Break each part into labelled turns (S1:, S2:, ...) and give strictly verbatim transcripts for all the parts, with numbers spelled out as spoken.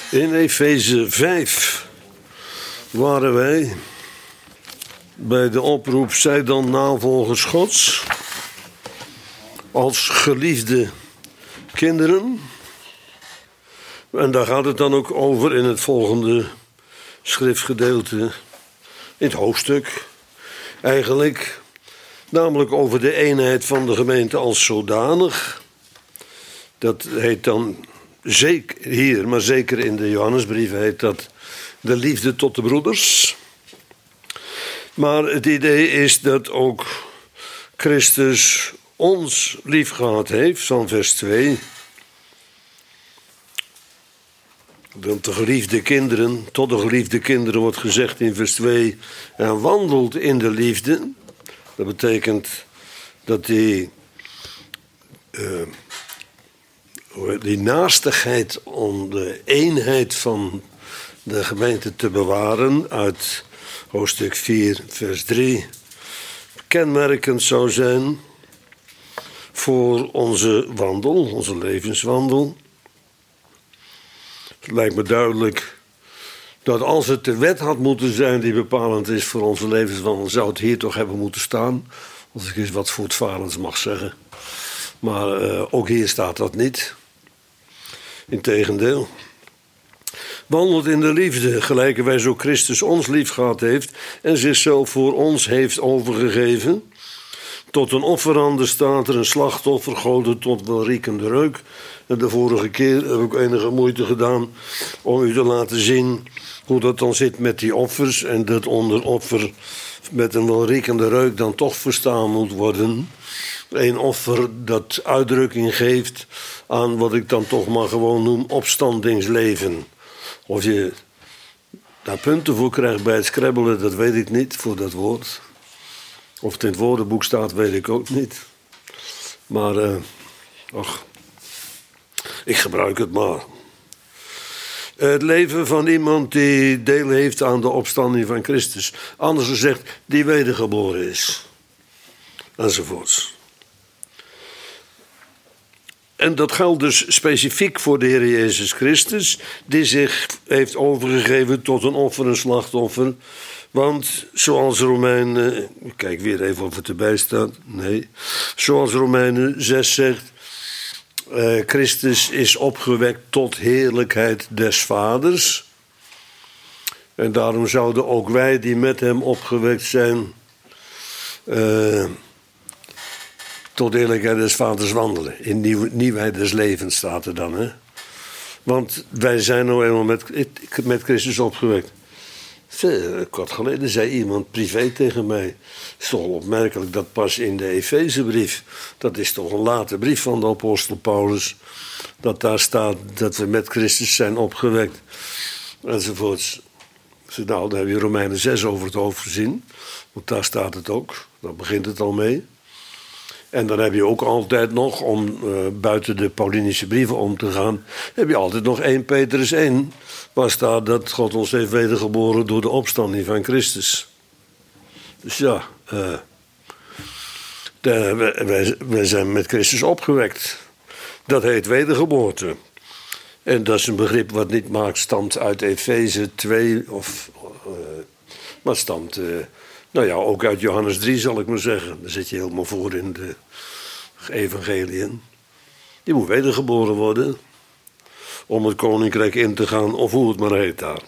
S1: In Efeze vijf waren wij bij de oproep zij dan navolgers Gods als geliefde kinderen. En daar gaat het dan ook over in het volgende schriftgedeelte, in het hoofdstuk eigenlijk, namelijk over de eenheid van de gemeente als zodanig. Dat heet dan zeker hier, maar zeker in de Johannesbrief heet dat de liefde tot de broeders. Maar het idee is dat ook Christus ons lief gehad heeft, van vers twee. Dat de geliefde kinderen, tot de geliefde kinderen wordt gezegd in vers twee, en wandelt in de liefde. Dat betekent dat die, uh, die naastigheid om de eenheid van de gemeente te bewaren uit hoofdstuk vier, vers drie, kenmerkend zou zijn voor onze wandel, onze levenswandel. Het lijkt me duidelijk dat als het de wet had moeten zijn die bepalend is voor onze levenswandel, zou het hier toch hebben moeten staan. Als ik eens wat voortvarends mag zeggen. Maar uh, ook hier staat dat niet. Integendeel. Wandelt in de liefde, gelijk wij zo Christus ons lief gehad heeft en zichzelf voor ons heeft overgegeven. Tot een offerande staat er een slachtoffer, goden tot welriekende reuk. En de vorige keer heb ik enige moeite gedaan om u te laten zien hoe dat dan zit met die offers. En dat onder offer met een welriekende reuk dan toch verstaan moet worden. Een offer dat uitdrukking geeft aan wat ik dan toch maar gewoon noem opstandingsleven. Of je daar punten voor krijgt bij het scrabbelen, dat weet ik niet, voor dat woord. Of het in het woordenboek staat, weet ik ook niet. Maar, uh, ach, ik gebruik het maar. Het leven van iemand die deel heeft aan de opstanding van Christus. Anders gezegd, die wedergeboren is. Enzovoorts. En dat geldt dus specifiek voor de Heer Jezus Christus, die zich heeft overgegeven tot een offer, een slachtoffer. Want zoals Romeinen, ik kijk weer even of het erbij staat, nee. Zoals Romeinen zes zegt, eh, Christus is opgewekt tot heerlijkheid des Vaders. En daarom zouden ook wij die met hem opgewekt zijn, Uh, tot de heerlijkheid des Vaders wandelen. In nieuw, nieuwheid des levens staat er dan. Hè? Want wij zijn nou eenmaal met, met Christus opgewekt. Kort geleden zei iemand privé tegen mij. Het is toch opmerkelijk dat pas in de Efezebrief, dat is toch een late brief van de apostel Paulus, dat daar staat dat we met Christus zijn opgewekt. Enzovoorts. Nou, daar heb je Romeinen zes over het hoofd gezien. Want daar staat het ook. Daar begint het al mee. En dan heb je ook altijd nog, om uh, buiten de Paulinische brieven om te gaan, heb je altijd nog één Petrus één, waar staat dat God ons heeft wedergeboren door de opstanding van Christus. Dus ja, uh, de, wij, wij zijn met Christus opgewekt. Dat heet wedergeboorte. En dat is een begrip wat niet maakt, stamt uit Efeze twee, of, uh, maar stamt Uh, Nou ja, ook uit Johannes drie zal ik maar zeggen. Daar zit je helemaal voor in de evangeliën. Die moet wedergeboren worden om het koninkrijk in te gaan, of hoe het maar heet daar.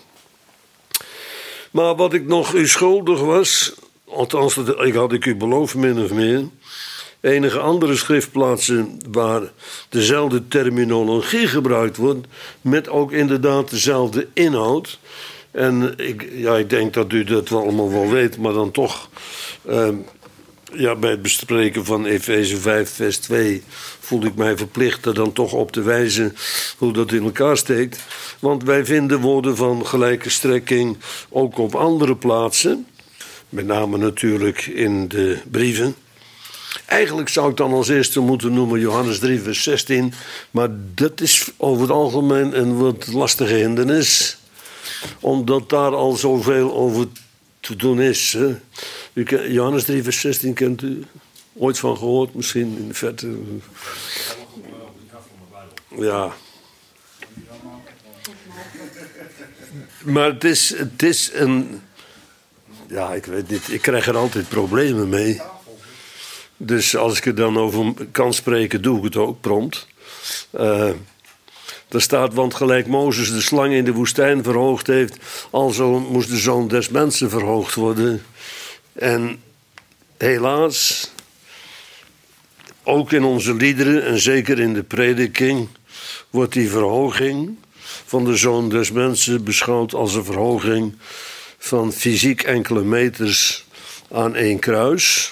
S1: Maar wat ik nog u schuldig was, althans, ik had ik u beloofd min of meer, enige andere schriftplaatsen waar dezelfde terminologie gebruikt wordt, met ook inderdaad dezelfde inhoud. En ik, ja, ik denk dat u dat wel allemaal wel weet, maar dan toch, uh, ja, bij het bespreken van Efeze vijf, vers twee, voel ik mij verplicht er dan toch op te wijzen hoe dat in elkaar steekt. Want wij vinden woorden van gelijke strekking ook op andere plaatsen, met name natuurlijk in de brieven. Eigenlijk zou ik dan als eerste moeten noemen Johannes drie, vers zestien, maar dat is over het algemeen een wat lastige hindernis, omdat daar al zoveel over te doen is. Hè. U ken, Johannes drie, vers zestien, kent u ooit van gehoord? Misschien in de verte. Ja. Maar het is, het is een... Ja, ik weet niet. Ik krijg er altijd problemen mee. Dus als ik er dan over kan spreken, doe ik het ook prompt. Uh, er staat, want gelijk Mozes de slang in de woestijn verhoogd heeft, alzo moest de zoon des mensen verhoogd worden. En helaas, ook in onze liederen en zeker in de prediking, wordt die verhoging van de zoon des mensen beschouwd als een verhoging van fysiek enkele meters aan één kruis.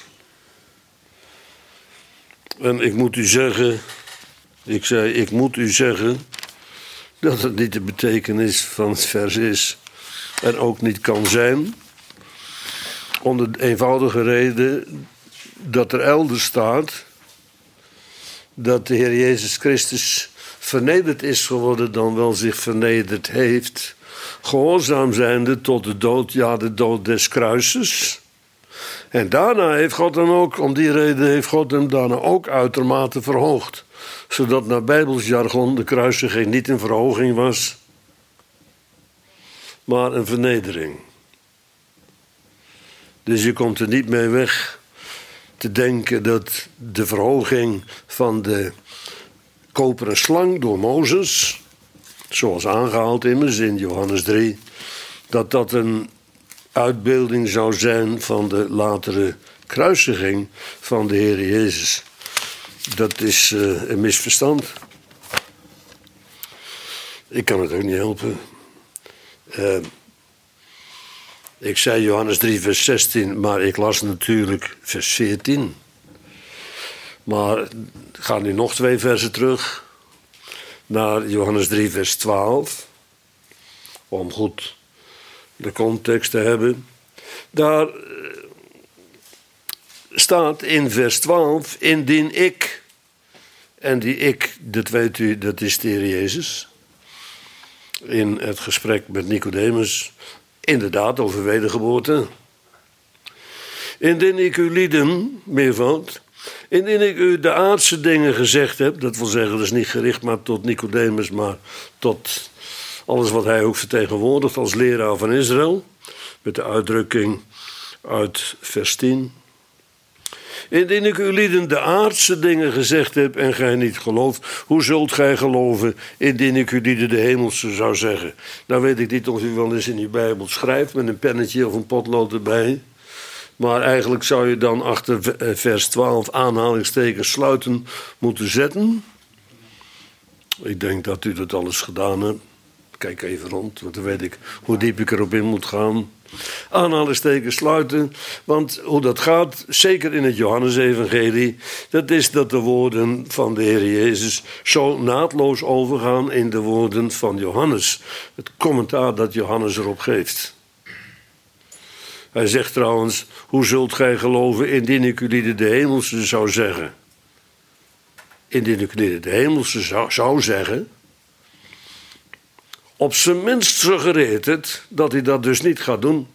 S1: En ik moet u zeggen, ik zei, ik moet u zeggen dat het niet de betekenis van het vers is en ook niet kan zijn. Om de eenvoudige reden dat er elders staat dat de Heer Jezus Christus vernederd is geworden dan wel zich vernederd heeft, gehoorzaam zijnde tot de dood, ja, de dood des kruises. En daarna heeft God hem ook, om die reden heeft God hem daarna ook uitermate verhoogd. Zodat naar Bijbels jargon de kruisiging niet een verhoging was, maar een vernedering. Dus je komt er niet mee weg te denken dat de verhoging van de koperen slang door Mozes, zoals aangehaald immers in Johannes drie, dat dat een uitbeelding zou zijn van de latere kruisiging van de Heer Jezus. Dat is uh, een misverstand. Ik kan het ook niet helpen. Uh, ik zei Johannes drie vers zestien, maar ik las natuurlijk vers veertien. Maar ik ga nu nog twee versen terug naar Johannes drie vers twaalf. Om goed de context te hebben. Daar staat in vers twaalf, indien ik, en die ik, dat weet u, dat is de Heer Jezus, in het gesprek met Nicodemus, inderdaad over wedergeboorte. Indien ik u lieden, meervoud, indien ik u de aardse dingen gezegd heb, dat wil zeggen, dat is niet gericht maar tot Nicodemus, maar tot alles wat hij ook vertegenwoordigt als leraar van Israël, met de uitdrukking uit vers tien. Indien ik u lieden de aardse dingen gezegd heb en gij niet gelooft, hoe zult gij geloven indien ik u lieden de hemelse zou zeggen? Nou weet ik niet of u wel eens in uw Bijbel schrijft met een pennetje of een potlood erbij. Maar eigenlijk zou je dan achter vers twaalf aanhalingstekens sluiten moeten zetten. Ik denk dat u dat alles gedaan hebt. Kijk even rond, want dan weet ik hoe diep ik erop in moet gaan. Aanhalingstekens sluiten, want hoe dat gaat, zeker in het Johannesevangelie, dat is dat de woorden van de Heer Jezus zo naadloos overgaan in de woorden van Johannes. Het commentaar dat Johannes erop geeft. Hij zegt trouwens, hoe zult gij geloven indien ik jullie de hemelse zou zeggen? Indien ik jullie de hemelse zou, zou zeggen, op zijn minst suggereert het dat hij dat dus niet gaat doen.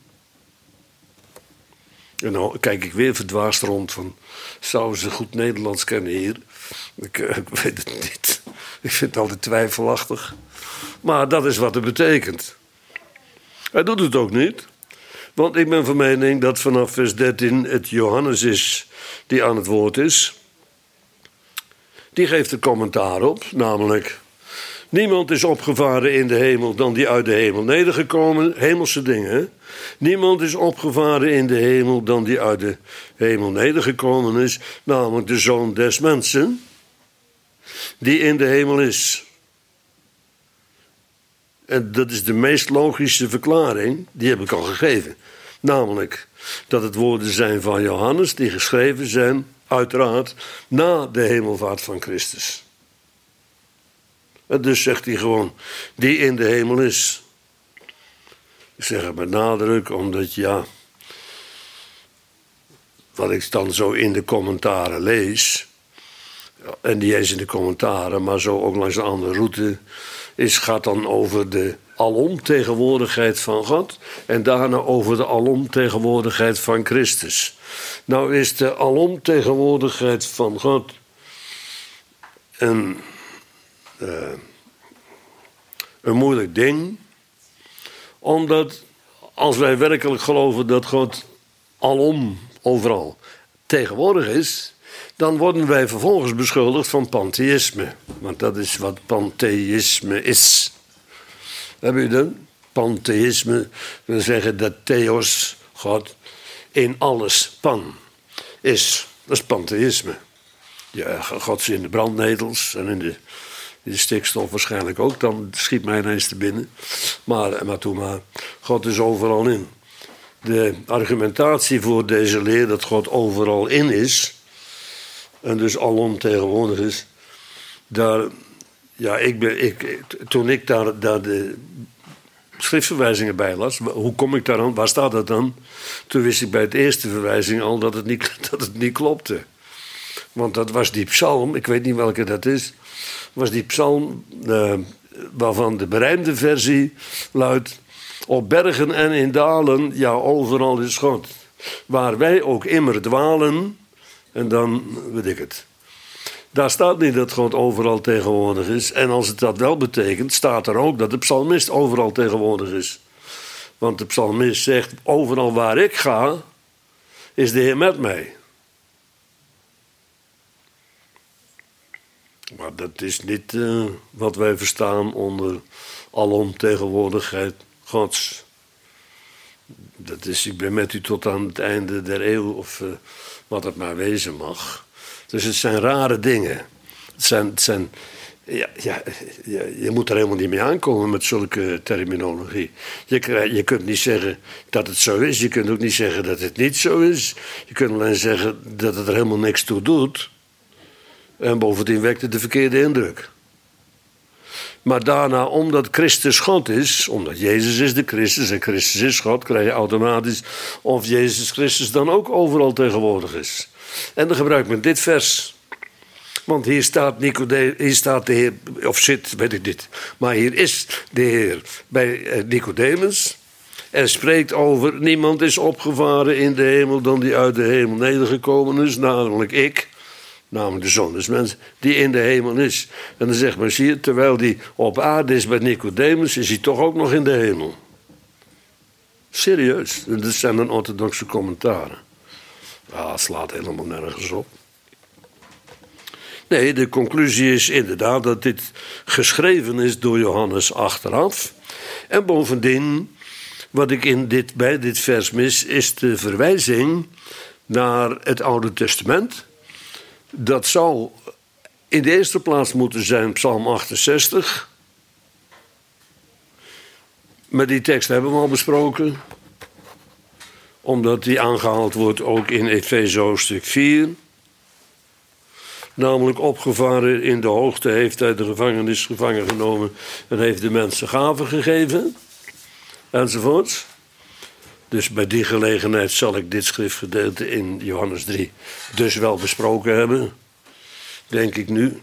S1: En dan kijk ik weer verdwaasd rond van, zouden ze goed Nederlands kennen hier? Ik, ik weet het niet. Ik vind het altijd twijfelachtig. Maar dat is wat het betekent. Hij doet het ook niet. Want ik ben van mening dat vanaf vers dertien het Johannes is die aan het woord is. Die geeft er commentaar op, namelijk: niemand is opgevaren in de hemel dan die uit de hemel nedergekomen. Hemelse dingen, hè? Niemand is opgevaren in de hemel dan die uit de hemel nedergekomen is. Namelijk de Zoon des mensen, die in de hemel is. En dat is de meest logische verklaring, die heb ik al gegeven. Namelijk dat het woorden zijn van Johannes, die geschreven zijn, uiteraard, na de hemelvaart van Christus. En dus zegt hij gewoon, die in de hemel is. Ik zeg het met nadruk, omdat ja, wat ik dan zo in de commentaren lees, en niet eens in de commentaren, maar zo ook langs een andere route, is, gaat dan over de alomtegenwoordigheid van God en daarna over de alomtegenwoordigheid van Christus. Nou is de alomtegenwoordigheid van God een, uh, een moeilijk ding. Omdat als wij werkelijk geloven dat God alom, overal tegenwoordig is, dan worden wij vervolgens beschuldigd van pantheïsme. Want dat is wat pantheïsme is. Hebben jullie dat? Pantheïsme wil zeggen dat theos, God, in alles pan is. Dat is pantheïsme. Ja, God is in de brandnetels en in de, in de stikstof waarschijnlijk ook. Dan schiet mij ineens te binnen. Maar, maar toen maar, God is overal in. De argumentatie voor deze leer dat God overal in is, en dus alomtegenwoordig is, daar, ja, ik ben, ik, toen ik daar, daar de schriftverwijzingen bij las, hoe kom ik daar aan, waar staat dat dan? Toen wist ik bij de eerste verwijzing al dat het niet, dat het niet klopte. Want dat was die psalm, ik weet niet welke dat is, was die psalm uh, waarvan de berijmde versie luidt: op bergen en in dalen, ja, overal is God. Waar wij ook immer dwalen, en dan weet ik het. Daar staat niet dat God overal tegenwoordig is. En als het dat wel betekent, staat er ook dat de psalmist overal tegenwoordig is. Want de psalmist zegt: overal waar ik ga, is de Heer met mij. Maar dat is niet uh, wat wij verstaan onder alomtegenwoordigheid Gods. Dat is, ik ben met u tot aan het einde der eeuw, of uh, wat het maar wezen mag. Dus het zijn rare dingen. Het zijn, het zijn, ja, ja, je, je moet er helemaal niet mee aankomen met zulke terminologie. Je, je kunt niet zeggen dat het zo is. Je kunt ook niet zeggen dat het niet zo is. Je kunt alleen zeggen dat het er helemaal niks toe doet. En bovendien wekt het de verkeerde indruk. Maar daarna, omdat Christus God is, omdat Jezus is de Christus en Christus is God, krijg je automatisch of Jezus Christus dan ook overal tegenwoordig is. En dan gebruik men dit vers. Want hier staat, Nicode- hier staat de Heer, of zit, weet ik niet. Maar hier is de Heer bij Nicodemus. En spreekt over: niemand is opgevaren in de hemel dan die uit de hemel nedergekomen is, namelijk ik. Namelijk de Zoon des Mensen, die in de hemel is. En dan zegt men, zie je, terwijl die op aarde is bij Nicodemus, is hij toch ook nog in de hemel. Serieus, dat zijn dan orthodoxe commentaren. Ah, slaat helemaal nergens op. Nee, de conclusie is inderdaad dat dit geschreven is door Johannes achteraf. En bovendien, wat ik in dit, bij dit vers mis, is de verwijzing naar het Oude Testament. Dat zou in de eerste plaats moeten zijn Psalm achtenzestig. Maar die tekst hebben we al besproken. Omdat die aangehaald wordt ook in Efeze hoofdstuk vier. Namelijk: opgevaren in de hoogte heeft hij de gevangenis gevangen genomen en heeft de mensen gaven gegeven. Enzovoorts. Dus bij die gelegenheid zal ik dit schriftgedeelte in Johannes drie dus wel besproken hebben. Denk ik nu.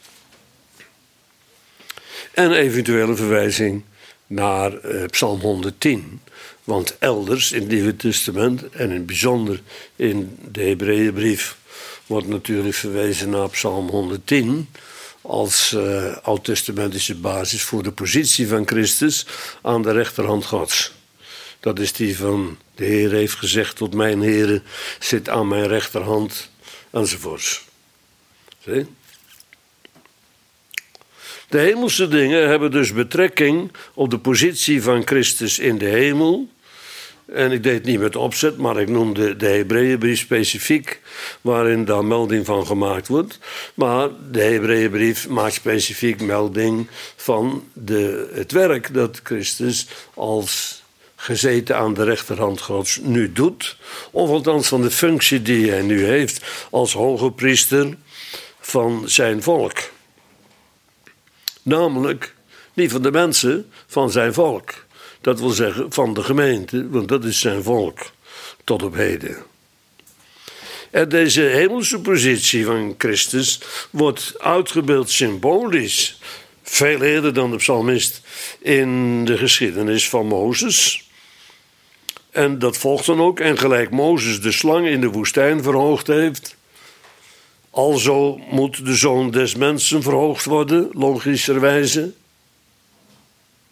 S1: En eventuele verwijzing naar uh, Psalm honderdtien. Want elders in het Nieuwe Testament, en in het bijzonder in de Hebreeënbrief, wordt natuurlijk verwezen naar Psalm honderdtien als uh, oud-testamentische basis voor de positie van Christus aan de rechterhand Gods. Dat is die van: de Heer heeft gezegd tot mijn Heere, zit aan mijn rechterhand, enzovoorts. Zie? De hemelse dingen hebben dus betrekking op de positie van Christus in de hemel. En ik deed het niet met opzet, maar ik noemde de Hebreeënbrief specifiek, waarin daar melding van gemaakt wordt. Maar de Hebreeënbrief maakt specifiek melding van de, het werk dat Christus als gezeten aan de rechterhand Gods nu doet. Of althans van de functie die hij nu heeft als hoge priester van zijn volk. Namelijk niet van de mensen, van zijn volk. Dat wil zeggen van de gemeente, want dat is zijn volk tot op heden. En deze hemelse positie van Christus wordt uitgebeeld symbolisch, veel eerder dan de psalmist, in de geschiedenis van Mozes. En dat volgt dan ook, en gelijk Mozes de slang in de woestijn verhoogd heeft, alzo moet de Zoon des Mensen verhoogd worden, logischerwijze.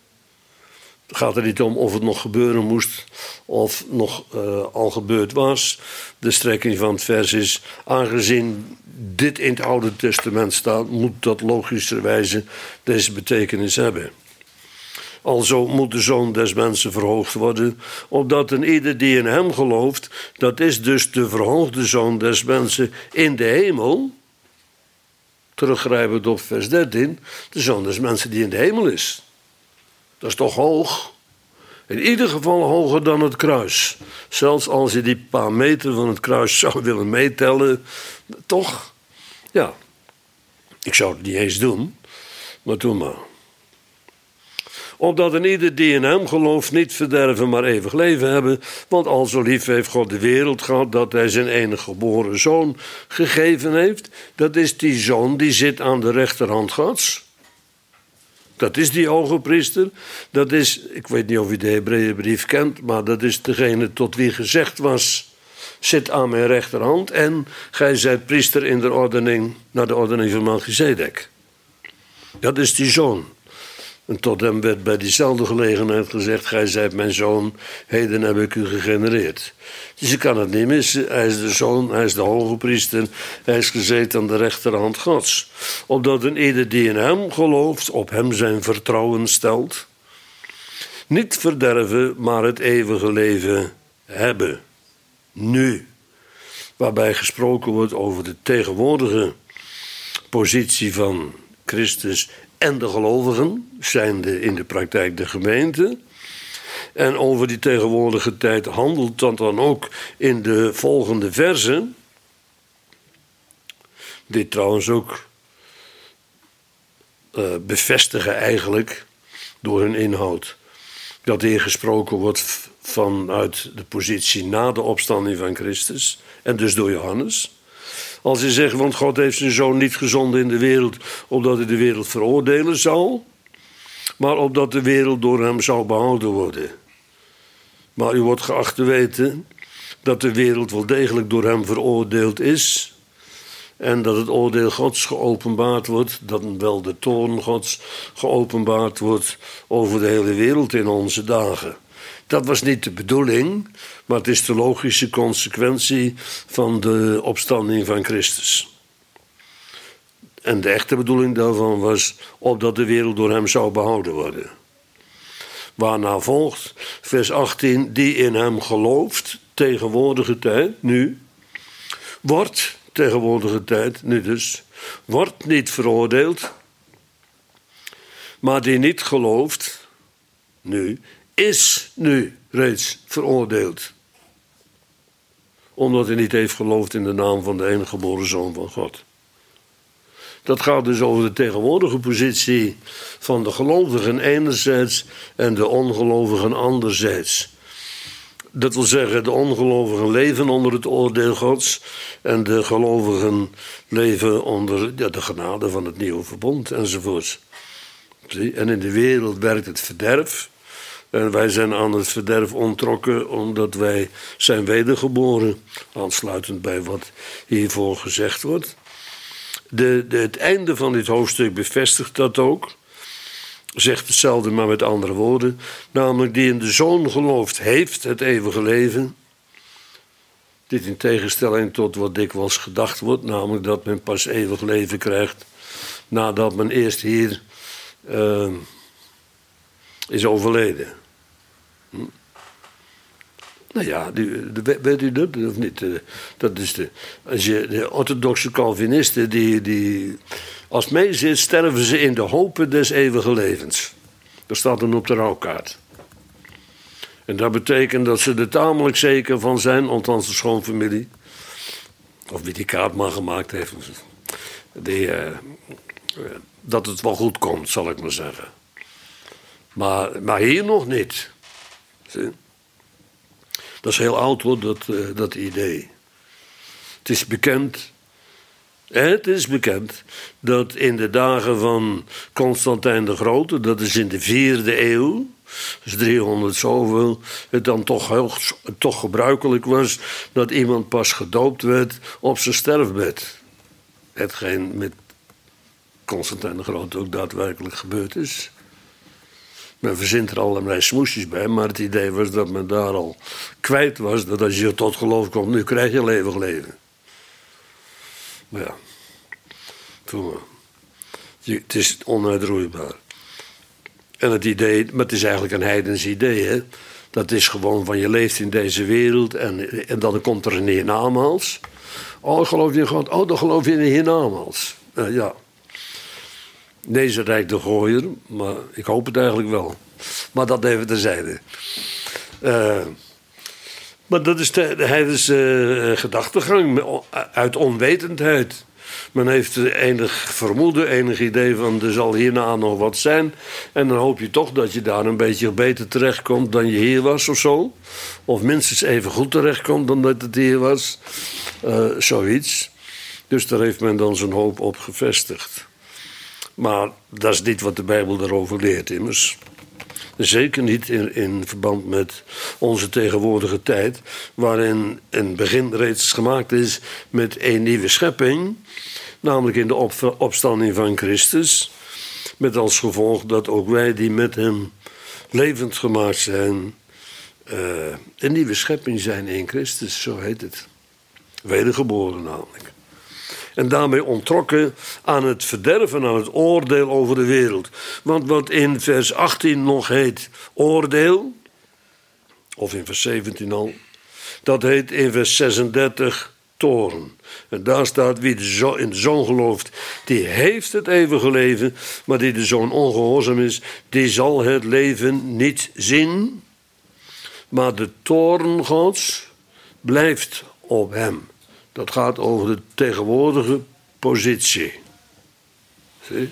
S1: gaat er niet om of het nog gebeuren moest of nog uh, al gebeurd was. De strekking van het vers is, aangezien dit in het Oude Testament staat, moet dat logischerwijze deze betekenis hebben. Alzo moet de Zoon des Mensen verhoogd worden, opdat een ieder die in hem gelooft, dat is dus de verhoogde Zoon des Mensen in de hemel, teruggrijpend op vers dertien, de Zoon des Mensen die in de hemel is. Dat is toch hoog? In ieder geval hoger dan het kruis. Zelfs als je die paar meter van het kruis zou willen meetellen, toch? Ja, ik zou het niet eens doen, maar doe maar. Opdat een ieder die in hem gelooft niet verderven, maar eeuwig leven hebben. Want al zo lief heeft God de wereld gehad, dat hij zijn enige geboren zoon gegeven heeft. Dat is die zoon die zit aan de rechterhand Gods. Dat is die hoge priester. Dat is, ik weet niet of u de Hebreeënbrief kent, maar dat is degene tot wie gezegd was, zit aan mijn rechterhand en gij zijt priester in de ordening, naar de ordening van Melchizedek. Dat is die zoon. En tot hem werd bij diezelfde gelegenheid gezegd, gij zijt mijn zoon, heden heb ik u gegenereerd. Dus je kan het niet missen, hij is de zoon, hij is de hoge priester, hij is gezeten aan de rechterhand Gods. Opdat een ieder die in hem gelooft, op hem zijn vertrouwen stelt, niet verderven, maar het eeuwige leven hebben. Nu, waarbij gesproken wordt over de tegenwoordige positie van Christus en de gelovigen, zijnde in de praktijk de gemeente. En over die tegenwoordige tijd handelt dat dan ook in de volgende versen. Die trouwens ook uh, bevestigen eigenlijk door hun inhoud. Dat hier gesproken wordt vanuit de positie na de opstanding van Christus. En dus door Johannes. Als hij zegt, want God heeft zijn zoon niet gezonden in de wereld, opdat hij de wereld veroordelen zou, maar opdat de wereld door hem zou behouden worden. Maar u wordt geacht te weten dat de wereld wel degelijk door hem veroordeeld is en dat het oordeel Gods geopenbaard wordt, dat wel de toorn Gods geopenbaard wordt over de hele wereld in onze dagen. Dat was niet de bedoeling, maar het is de logische consequentie van de opstanding van Christus. En de echte bedoeling daarvan was opdat de wereld door hem zou behouden worden. Waarna volgt vers achttien, die in hem gelooft, tegenwoordige tijd, nu, wordt, tegenwoordige tijd, nu dus, wordt niet veroordeeld, maar die niet gelooft, nu, is nu reeds veroordeeld. Omdat hij niet heeft geloofd in de naam van de enige geboren Zoon van God. Dat gaat dus over de tegenwoordige positie van de gelovigen enerzijds en de ongelovigen anderzijds. Dat wil zeggen, de ongelovigen leven onder het oordeel Gods en de gelovigen leven onder ja, de genade van het nieuwe verbond enzovoort. En in de wereld werkt het verderf. En wij zijn aan het verderf onttrokken omdat wij zijn wedergeboren. Aansluitend bij wat hiervoor gezegd wordt. De, de, het einde van dit hoofdstuk bevestigt dat ook. Zegt hetzelfde maar met andere woorden. Namelijk die in de Zoon gelooft heeft het eeuwige leven. Dit in tegenstelling tot wat dikwijls gedacht wordt. Namelijk dat men pas eeuwig leven krijgt nadat men eerst hier uh, is overleden. Hm? Nou ja, die, de, weet u dat of niet? Dat is de, als je, de orthodoxe Calvinisten, die, die, als mee zit, sterven ze in de hopen des eeuwige levens. Dat staat dan op de rouwkaart. En dat betekent dat ze er tamelijk zeker van zijn, althans de schoonfamilie, of wie die kaart maar gemaakt heeft, die, uh, dat het wel goed komt, zal ik maar zeggen. Maar, maar hier nog niet. Zie? Dat is heel oud hoor, dat, uh, dat idee. Het is bekend, het is bekend dat in de dagen van Constantijn de Grote, dat is in de vierde eeuw, dus driehonderd zoveel, het dan toch, heel, toch gebruikelijk was dat iemand pas gedoopt werd op zijn sterfbed. Hetgeen met Constantijn de Grote ook daadwerkelijk gebeurd is. Men verzint er allerlei smoesjes bij, maar het idee was dat men daar al kwijt was, dat als je tot geloof komt, nu krijg je een eeuwig leven. Maar ja, toen maar. Je, het is onuitroeibaar. En het idee, maar het is eigenlijk een heidens idee, hè. Dat is gewoon van je leeft in deze wereld en, en dan komt er een hiernamaals. Oh, geloof je in God? Oh, dan geloof je in een hiernamaals. Uh, ja. Deze rijk de gooier, maar ik hoop het eigenlijk wel. Maar dat even terzijde. Uh, maar dat is de, de heidense uh, gedachtegang uit onwetendheid. Men heeft enig vermoeden, enig idee van er zal hierna nog wat zijn. En dan hoop je toch dat je daar een beetje beter terechtkomt dan je hier was of zo. Of minstens even goed terechtkomt dan dat het hier was. Uh, zoiets. Dus daar heeft men dan zijn hoop op gevestigd. Maar dat is niet wat de Bijbel daarover leert immers. Zeker niet in, in verband met onze tegenwoordige tijd, waarin een begin reeds gemaakt is met een nieuwe schepping, namelijk in de op, opstanding van Christus, met als gevolg dat ook wij die met hem levend gemaakt zijn, uh, een nieuwe schepping zijn in Christus, zo heet het. Wedergeboren namelijk. En daarmee ontrokken aan het verderven, aan het oordeel over de wereld. Want wat in vers achttien nog heet oordeel, of in vers zeventien al, dat heet in vers zesendertig toorn. En daar staat wie de zo, in de Zoon gelooft, die heeft het eeuwige leven, maar die de Zoon ongehoorzaam is, die zal het leven niet zien, maar de toorn Gods blijft op hem. Dat gaat over de tegenwoordige positie. Zie?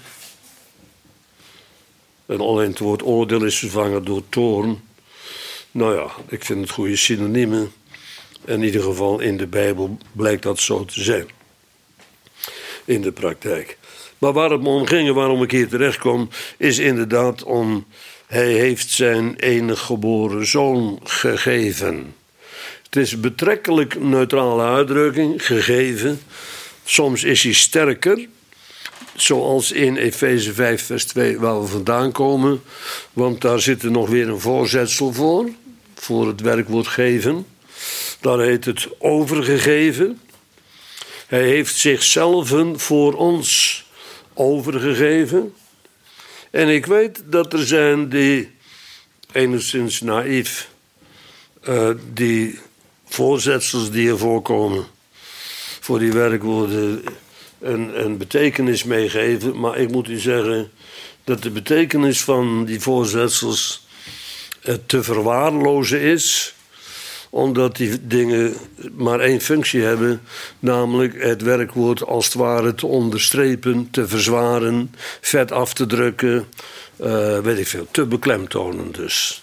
S1: En alleen het woord oordeel is vervangen door toorn. Nou ja, ik vind het goede synoniemen. In ieder geval in de Bijbel blijkt dat zo te zijn. In de praktijk. Maar waar het me om ging en waarom ik hier terecht kom, is inderdaad om, hij heeft zijn enig geboren zoon gegeven. Het is een betrekkelijk neutrale uitdrukking, gegeven. Soms is hij sterker, zoals in Efeze vijf vers twee waar we vandaan komen. Want daar zit er nog weer een voorzetsel voor, voor het werkwoord geven. Daar heet het overgegeven. Hij heeft zichzelf voor ons overgegeven. En ik weet dat er zijn die enigszins naïef uh, die voorzetsels die er voorkomen voor die werkwoorden een, een betekenis meegeven. Maar ik moet u zeggen dat de betekenis van die voorzetsels uh, te verwaarlozen is, omdat die dingen maar één functie hebben, namelijk het werkwoord als het ware te onderstrepen, te verzwaren, vet af te drukken, uh, weet ik veel, te beklemtonen dus.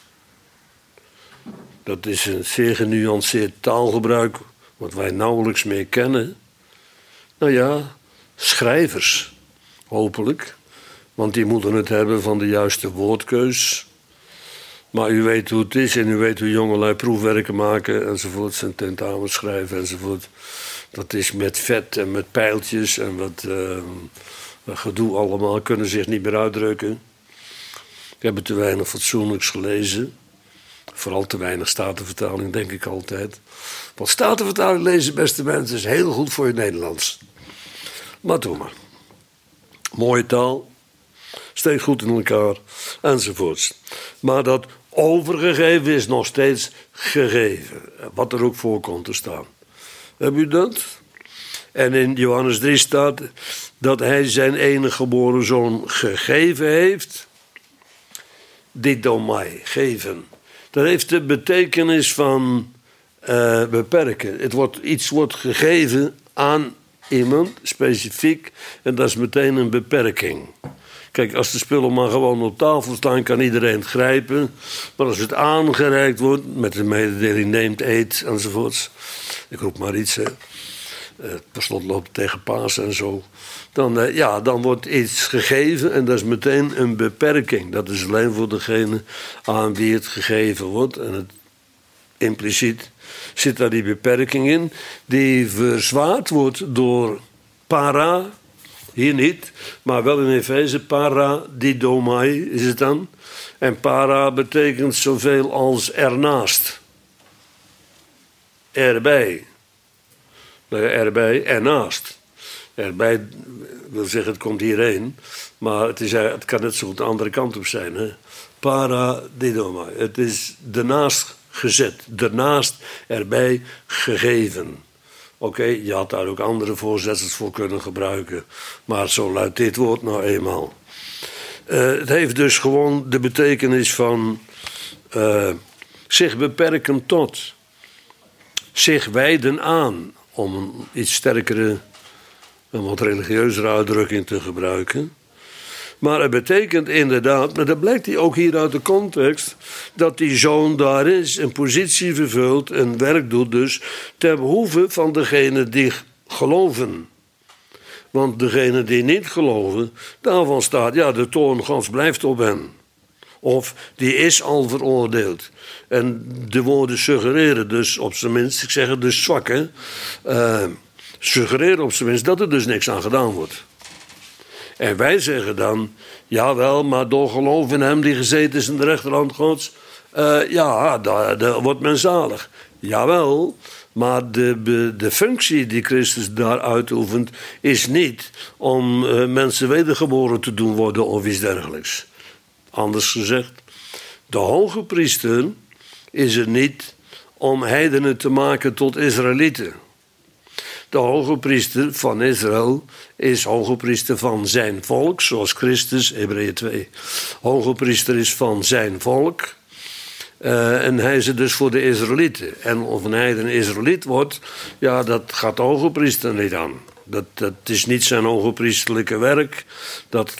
S1: Dat is een zeer genuanceerd taalgebruik, wat wij nauwelijks meer kennen. Nou ja, schrijvers, hopelijk. Want die moeten het hebben van de juiste woordkeus. Maar u weet hoe het is en u weet hoe jongelui proefwerken maken enzovoort. En tentamens schrijven enzovoort. Dat is met vet en met pijltjes en wat uh, gedoe allemaal. Kunnen zich niet meer uitdrukken. Ik heb te weinig fatsoenlijks gelezen. Vooral te weinig statenvertaling, denk ik altijd. Want statenvertaling lezen, beste mensen, is heel goed voor je Nederlands. Maar doe maar. Mooie taal. Steekt goed in elkaar. Enzovoorts. Maar dat overgegeven is nog steeds gegeven. Wat er ook voor komt te staan. Heb u dat? En in Johannes drie staat dat hij zijn enige geboren zoon gegeven heeft. Didomai, geven. Dat heeft de betekenis van uh, beperken. Het wordt, iets wordt gegeven aan iemand, specifiek, en dat is meteen een beperking. Kijk, als de spullen maar gewoon op tafel staan, kan iedereen het grijpen. Maar als het aangereikt wordt, met de mededeling neemt, eet, enzovoorts. Ik roep maar iets, hè. Uh, per slot loopt het tegen Pasen en zo. Dan, uh, ja, dan wordt iets gegeven en dat is meteen een beperking. Dat is alleen voor degene aan wie het gegeven wordt. En het, impliciet zit daar die beperking in, die verzwaard wordt door para Hier niet, maar wel in Efeze. Paradidomai is het dan. En para betekent zoveel als ernaast. Erbij. Erbij, ernaast. Erbij wil zeggen, het komt hierheen. Maar het, is, het kan net zo goed de andere kant op zijn. Hè? Paradidomai. Het is ernaast gezet. Ernaast erbij gegeven. Oké, okay, je had daar ook andere voorzetsels voor kunnen gebruiken. Maar zo luidt dit woord nou eenmaal. Uh, het heeft dus gewoon de betekenis van uh, zich beperken tot. Zich wijden aan, om een iets sterkere, een wat religieuzere uitdrukking te gebruiken. Maar het betekent inderdaad, maar dat blijkt ook hier uit de context, dat die zoon daar is, een positie vervult, een werk doet dus, ten behoeve van degenen die geloven. Want degenen die niet geloven, daarvan staat, ja, de toorn Gods blijft op hen. Of die is al veroordeeld. En de woorden suggereren dus op zijn minst, ik zeg het dus zwak, hè, uh, suggereren op zijn minst dat er dus niks aan gedaan wordt. En wij zeggen dan, jawel, maar door geloof in hem die gezeten is in de rechterhand Gods, uh, ja, daar, daar wordt men zalig. Jawel, maar de, de, de functie die Christus daar uitoefent is niet om uh, mensen wedergeboren te doen worden of iets dergelijks. Anders gezegd, de hoge priester is er niet om heidenen te maken tot Israëlieten. De hoge priester van Israël is hoge priester van zijn volk, zoals Christus, Hebreeën twee. Hoge priester is van zijn volk. Uh, en hij is er dus voor de Israëlieten. En of een heiden een Israëliet wordt, ja, dat gaat de hoge priester niet aan. Dat, dat is niet zijn hoge priesterlijke werk. Dat,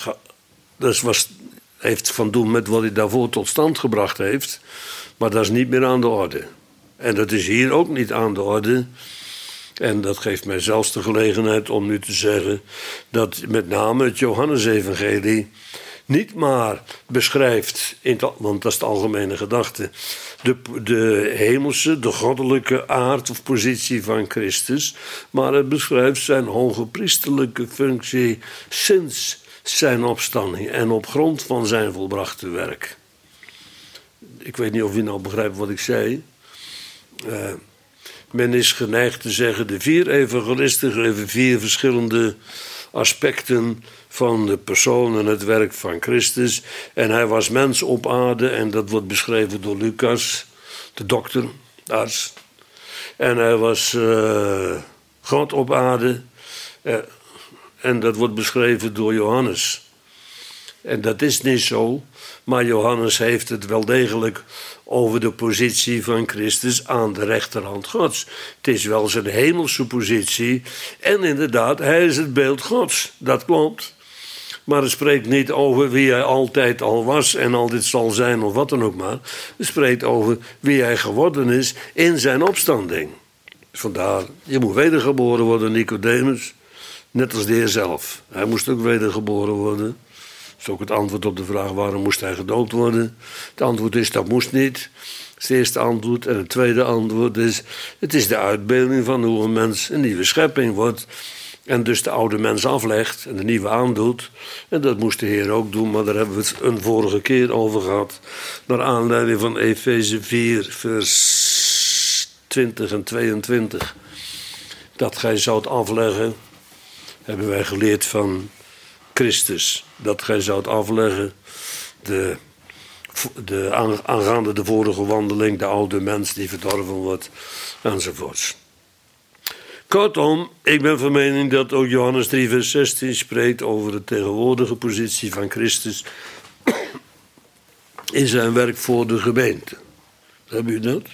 S1: dat was, heeft van doen met wat hij daarvoor tot stand gebracht heeft. Maar dat is niet meer aan de orde. En dat is hier ook niet aan de orde. En dat geeft mij zelfs de gelegenheid om nu te zeggen dat met name het Johannesevangelie niet maar beschrijft, in het, want dat is de algemene gedachte, de, de hemelse, de goddelijke aard of positie van Christus, maar het beschrijft zijn hoge priesterlijke functie sinds zijn opstanding en op grond van zijn volbrachte werk. Ik weet niet of u nou begrijpt wat ik zei. Uh, men is geneigd te zeggen, de vier evangelisten geven vier verschillende aspecten van de persoon en het werk van Christus. En hij was mens op aarde en dat wordt beschreven door Lucas, de dokter, de arts. En hij was uh, God op aarde uh, en dat wordt beschreven door Johannes. En dat is niet zo, maar Johannes heeft het wel degelijk over de positie van Christus aan de rechterhand Gods. Het is wel zijn hemelse positie en inderdaad, hij is het beeld Gods, dat klopt. Maar het spreekt niet over wie hij altijd al was en altijd zal zijn of wat dan ook maar. Het spreekt over wie hij geworden is in zijn opstanding. Vandaar, je moet wedergeboren worden, Nicodemus, net als de Heer zelf. Hij moest ook wedergeboren worden. Dat is ook het antwoord op de vraag waarom moest hij gedoopt worden. Het antwoord is dat moest niet. Dat is het eerste antwoord. En het tweede antwoord is, het is de uitbeelding van hoe een mens een nieuwe schepping wordt. En dus de oude mens aflegt en de nieuwe aandoet. En dat moest de Heer ook doen, maar daar hebben we het een vorige keer over gehad. Naar aanleiding van Efeze vier, vers twintig en tweeëntwintig. Dat gij zoudt afleggen, hebben wij geleerd van Christus. Dat gij zoudt afleggen, de, de, aangaande de vorige wandeling, de oude mens die verdorven wordt, enzovoorts. Kortom, ik ben van mening dat ook Johannes drie vers zestien spreekt over de tegenwoordige positie van Christus in zijn werk voor de gemeente. Heb u dat?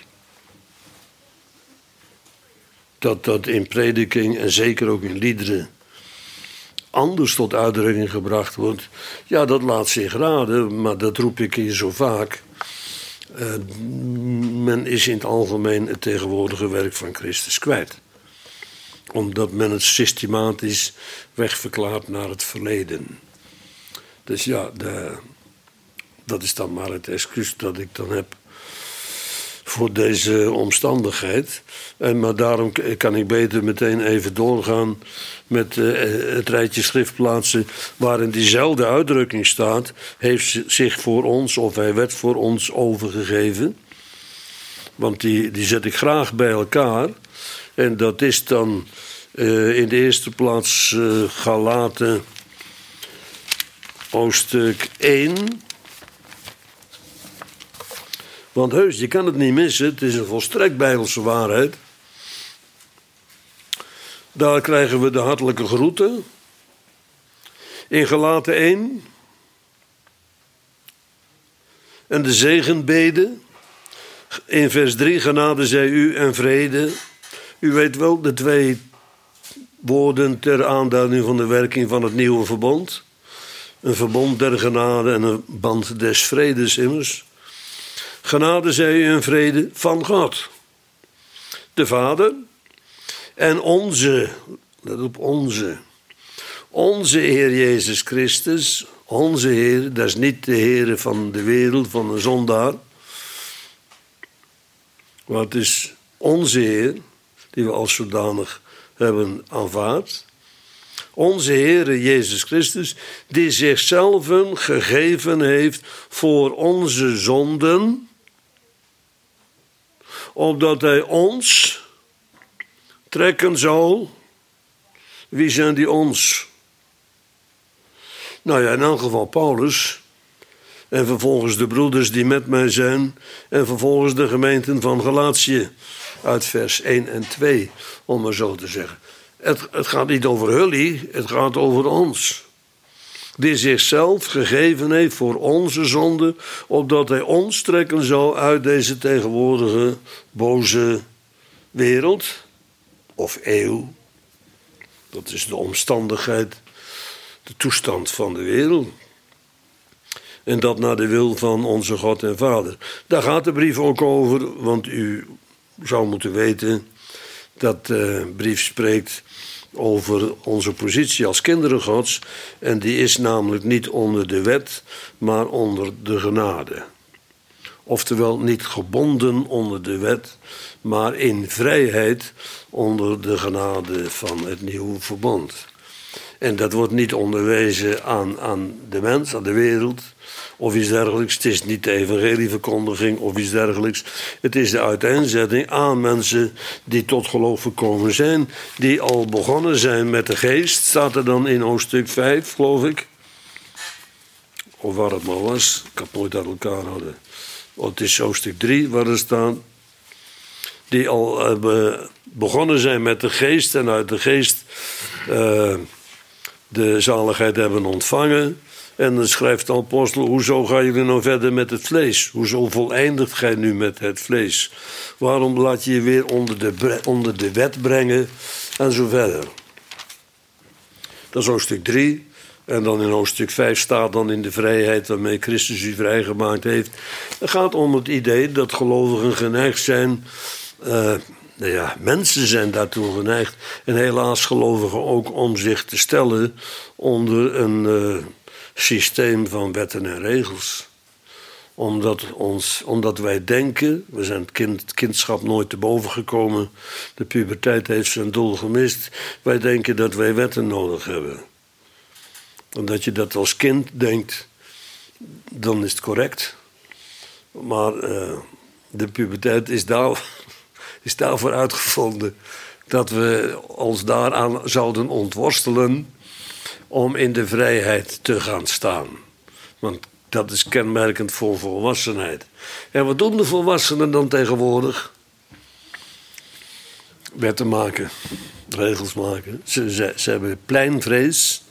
S1: Dat dat in prediking en zeker ook in liederen anders tot uitdrukking gebracht wordt. Ja, dat laat zich raden, maar dat roep ik hier zo vaak. Uh, men is in het algemeen het tegenwoordige werk van Christus kwijt. Omdat men het systematisch wegverklaart naar het verleden. Dus ja, de, dat is dan maar het excuus dat ik dan heb voor deze omstandigheid. En, maar daarom kan ik beter meteen even doorgaan met uh, het rijtje schriftplaatsen waarin diezelfde uitdrukking staat, heeft zich voor ons, of hij werd voor ons overgegeven. Want die, die zet ik graag bij elkaar. En dat is dan uh, in de eerste plaats uh, Galaten hoofdstuk één. Want heus, je kan het niet missen. Het is een volstrekt bijbelse waarheid. Daar krijgen we de hartelijke groeten. In Galaten één. En de zegenbede. In vers drie, genade zij u en vrede. U weet wel, de twee woorden ter aanduiding van de werking van het nieuwe verbond. Een verbond der genade en een band des vredes immers. Genade zij u en vrede van God, de Vader, en onze, let op onze, onze Heer Jezus Christus, onze Heer, dat is niet de Heer van de wereld, van een zondaar, maar het is onze Heer, die we als zodanig hebben aanvaard. Onze Heer Jezus Christus, die zichzelf gegeven heeft voor onze zonden, opdat hij ons trekken zal. Wie zijn die ons? Nou ja, in elk geval Paulus. En vervolgens de broeders die met mij zijn. En vervolgens de gemeenten van Galatië. Uit vers één en twee, om maar zo te zeggen. Het, het gaat niet over jullie, het gaat over ons. Die zichzelf gegeven heeft voor onze zonde, opdat hij ons trekken zou uit deze tegenwoordige boze wereld of eeuw. Dat is de omstandigheid, de toestand van de wereld. En dat naar de wil van onze God en Vader. Daar gaat de brief ook over, want u zou moeten weten dat de brief spreekt over onze positie als kinderen Gods. En die is namelijk niet onder de wet, maar onder de genade. Oftewel niet gebonden onder de wet, maar in vrijheid onder de genade van het nieuwe verbond. En dat wordt niet onderwezen aan, aan de mens, aan de wereld, of iets dergelijks. Het is niet de evangelieverkondiging of iets dergelijks. Het is de uiteenzetting aan mensen die tot geloof gekomen zijn, die al begonnen zijn met de geest, staat er dan in hoofdstuk vijf, geloof ik. Of waar het maar was, ik had nooit uit elkaar hadden. Oh, het is hoofdstuk drie waar er staat. Die al uh, begonnen zijn met de geest en uit de geest uh, de zaligheid hebben ontvangen. En dan schrijft de apostel, hoezo gaan jullie nou verder met het vlees? Hoezo voleindigt gij nu met het vlees? Waarom laat je je weer onder de, onder de wet brengen? En zo verder. Dat is hoofdstuk drie. En dan in hoofdstuk vijf staat dan in de vrijheid waarmee Christus u vrijgemaakt heeft. Het gaat om het idee dat gelovigen geneigd zijn. Uh, nou ja, mensen zijn daartoe geneigd. En helaas gelovigen ook om zich te stellen onder een uh, systeem van wetten en regels. Omdat, ons, omdat wij denken, we zijn het, kind, het kindschap nooit te boven gekomen. De puberteit heeft zijn doel gemist. Wij denken dat wij wetten nodig hebben. Omdat je dat als kind denkt, dan is het correct. Maar uh, de puberteit is, daar, is daarvoor uitgevonden dat we ons daaraan zouden ontworstelen om in de vrijheid te gaan staan. Want dat is kenmerkend voor volwassenheid. En wat doen de volwassenen dan tegenwoordig? Wetten maken, regels maken. Ze, ze, ze hebben pleinvrees.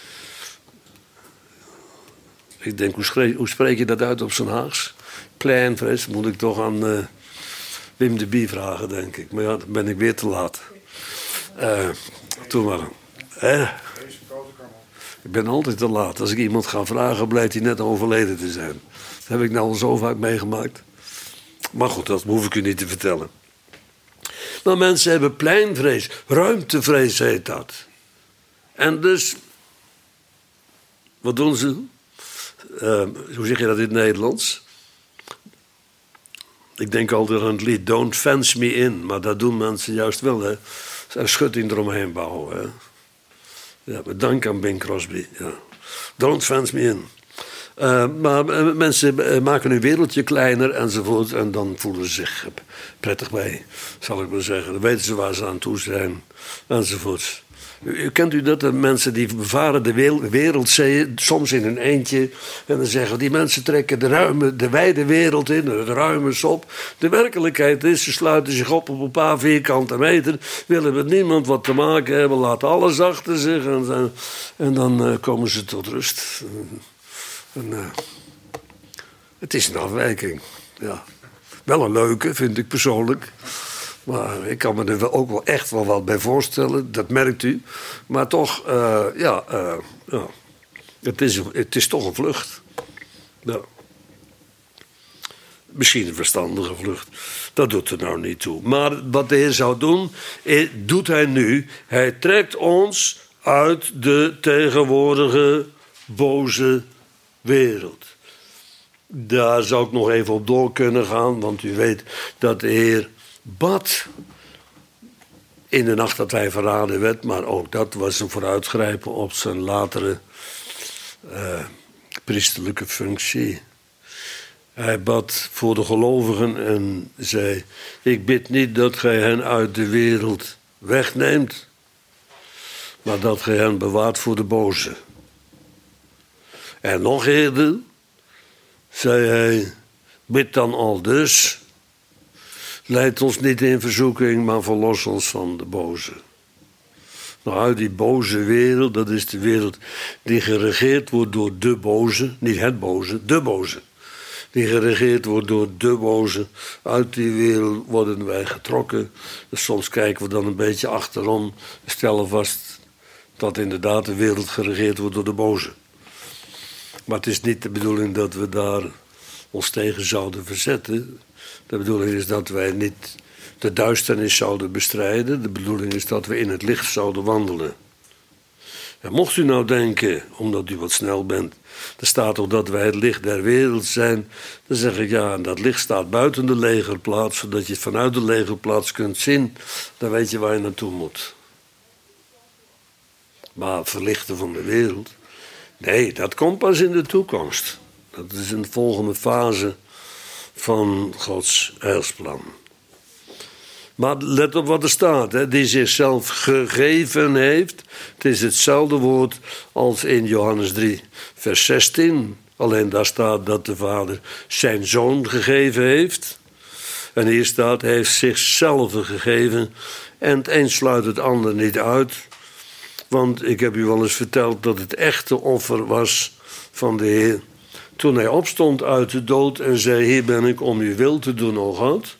S1: Ik denk, hoe, schreef, hoe spreek je dat uit op zijn Haags? Pleinvrees, moet ik toch aan uh, Wim de Bie vragen, denk ik. Maar ja, dan ben ik weer te laat. Uh, Doe maar. Eh? Ik ben altijd te laat. Als ik iemand ga vragen, blijkt hij net overleden te zijn. Dat heb ik nou al zo vaak meegemaakt. Maar goed, dat hoef ik u niet te vertellen. Maar mensen hebben pleinvrees. Ruimtevrees heet dat. En dus, wat doen ze? Uh, hoe zeg je dat in het Nederlands? Ik denk altijd aan het lied Don't Fence Me In. Maar dat doen mensen juist wel, hè. Een schutting eromheen bouwen, hè. Ja, met dank aan Bing Crosby. Ja. Don't Fence Me In. Uh, maar uh, mensen uh, maken hun wereldje kleiner enzovoort. En dan voelen ze zich prettig bij, zal ik maar zeggen. Dan weten ze waar ze aan toe zijn, enzovoort. U, kent u dat? De mensen die bevaren de wereldzeeën, soms in een eentje. En dan zeggen die mensen trekken de, ruime, de wijde wereld in, het ruimers op. De werkelijkheid is, ze sluiten zich op op een paar vierkante meter. Willen met niemand wat te maken hebben, laten alles achter zich. En, en dan uh, komen ze tot rust. En, uh, het is een afwijking, ja. Wel een leuke, vind ik persoonlijk. Maar ik kan me er wel ook wel echt wel wat bij voorstellen, dat merkt u. Maar toch, uh, ja, uh, ja. Het, is, het is toch een vlucht. Ja. Misschien een verstandige vlucht. Dat doet er nou niet toe. Maar wat de Heer zou doen, doet hij nu. Hij trekt ons uit de tegenwoordige boze wereld. Daar zou ik nog even op door kunnen gaan, want u weet dat de Heer bad in de nacht dat hij verraden werd, maar ook dat was een vooruitgrijpen op zijn latere uh, priesterlijke functie. Hij bad voor de gelovigen en zei: ik bid niet dat gij hen uit de wereld wegneemt, maar dat gij hen bewaart voor de boze. En nog eerder zei hij: bid dan al dus, leid ons niet in verzoeking, maar verlos ons van de boze. Nou, uit die boze wereld, dat is de wereld die geregeerd wordt door de boze, niet het boze, de boze. Die geregeerd wordt door de boze. Uit die wereld worden wij getrokken. Dus soms kijken we dan een beetje achterom, stellen vast dat inderdaad de wereld geregeerd wordt door de boze. Maar het is niet de bedoeling dat we daar ons tegen zouden verzetten. De bedoeling is dat wij niet de duisternis zouden bestrijden. De bedoeling is dat we in het licht zouden wandelen. En mocht u nou denken, omdat u wat snel bent, er staat toch dat wij het licht der wereld zijn. Dan zeg ik ja, en dat licht staat buiten de legerplaats, zodat je het vanuit de legerplaats kunt zien. Dan weet je waar je naartoe moet. Maar verlichten van de wereld, nee, dat komt pas in de toekomst. Dat is een volgende fase van Gods heilsplan. Maar let op wat er staat, hè, die zichzelf gegeven heeft. Het is hetzelfde woord als in Johannes drie, vers zestien. Alleen daar staat dat de Vader zijn Zoon gegeven heeft. En hier staat, hij heeft zichzelf gegeven. En het een sluit het ander niet uit. Want ik heb u wel eens verteld dat het echte offer was van de Heer. Toen hij opstond uit de dood en zei, hier ben ik om uw wil te doen, o God.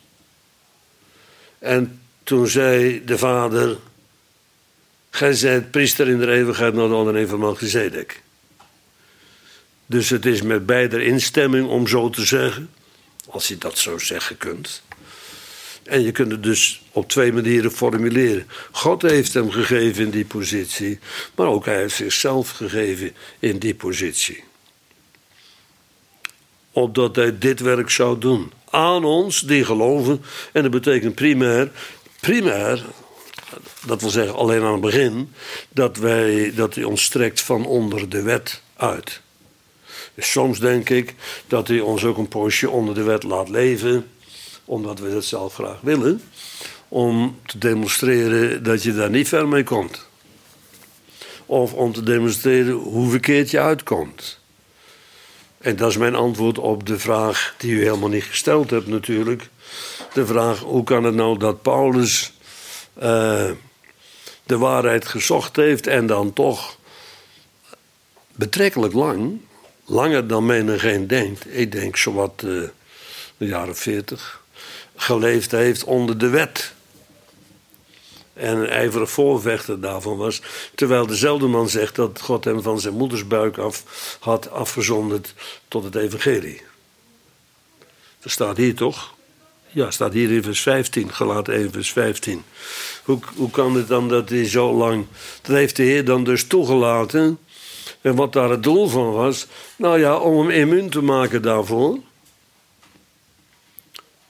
S1: En toen zei de Vader, gij zijt priester in de eeuwigheid naar de orde van Melchizedek. Dus het is met beider instemming om zo te zeggen, als je dat zo zeggen kunt. En je kunt het dus op twee manieren formuleren. God heeft hem gegeven in die positie, maar ook hij heeft zichzelf gegeven in die positie. Opdat hij dit werk zou doen. Aan ons die geloven. En dat betekent primair. Primair, dat wil zeggen alleen aan het begin. Dat, wij, dat hij ons strekt van onder de wet uit. Dus soms denk ik dat hij ons ook een poosje onder de wet laat leven. Omdat we dat zelf graag willen. Om te demonstreren dat je daar niet ver mee komt. Of om te demonstreren hoe verkeerd je uitkomt. En dat is mijn antwoord op de vraag die u helemaal niet gesteld hebt natuurlijk. De vraag, hoe kan het nou dat Paulus uh, de waarheid gezocht heeft en dan toch betrekkelijk lang, langer dan menigeen denkt, ik denk zowat uh, de jaren veertig, geleefd heeft onder de wet. En een ijverig voorvechter daarvan was. Terwijl dezelfde man zegt dat God hem van zijn moeders buik af had afgezonderd tot het evangelie. Dat staat hier toch? Ja, staat hier in vers vijftien, Galaten één vers vijftien. Hoe, hoe kan het dan dat hij zo lang... Dat heeft de Heer dan dus toegelaten. En wat daar het doel van was... Nou ja, om hem immuun te maken daarvoor.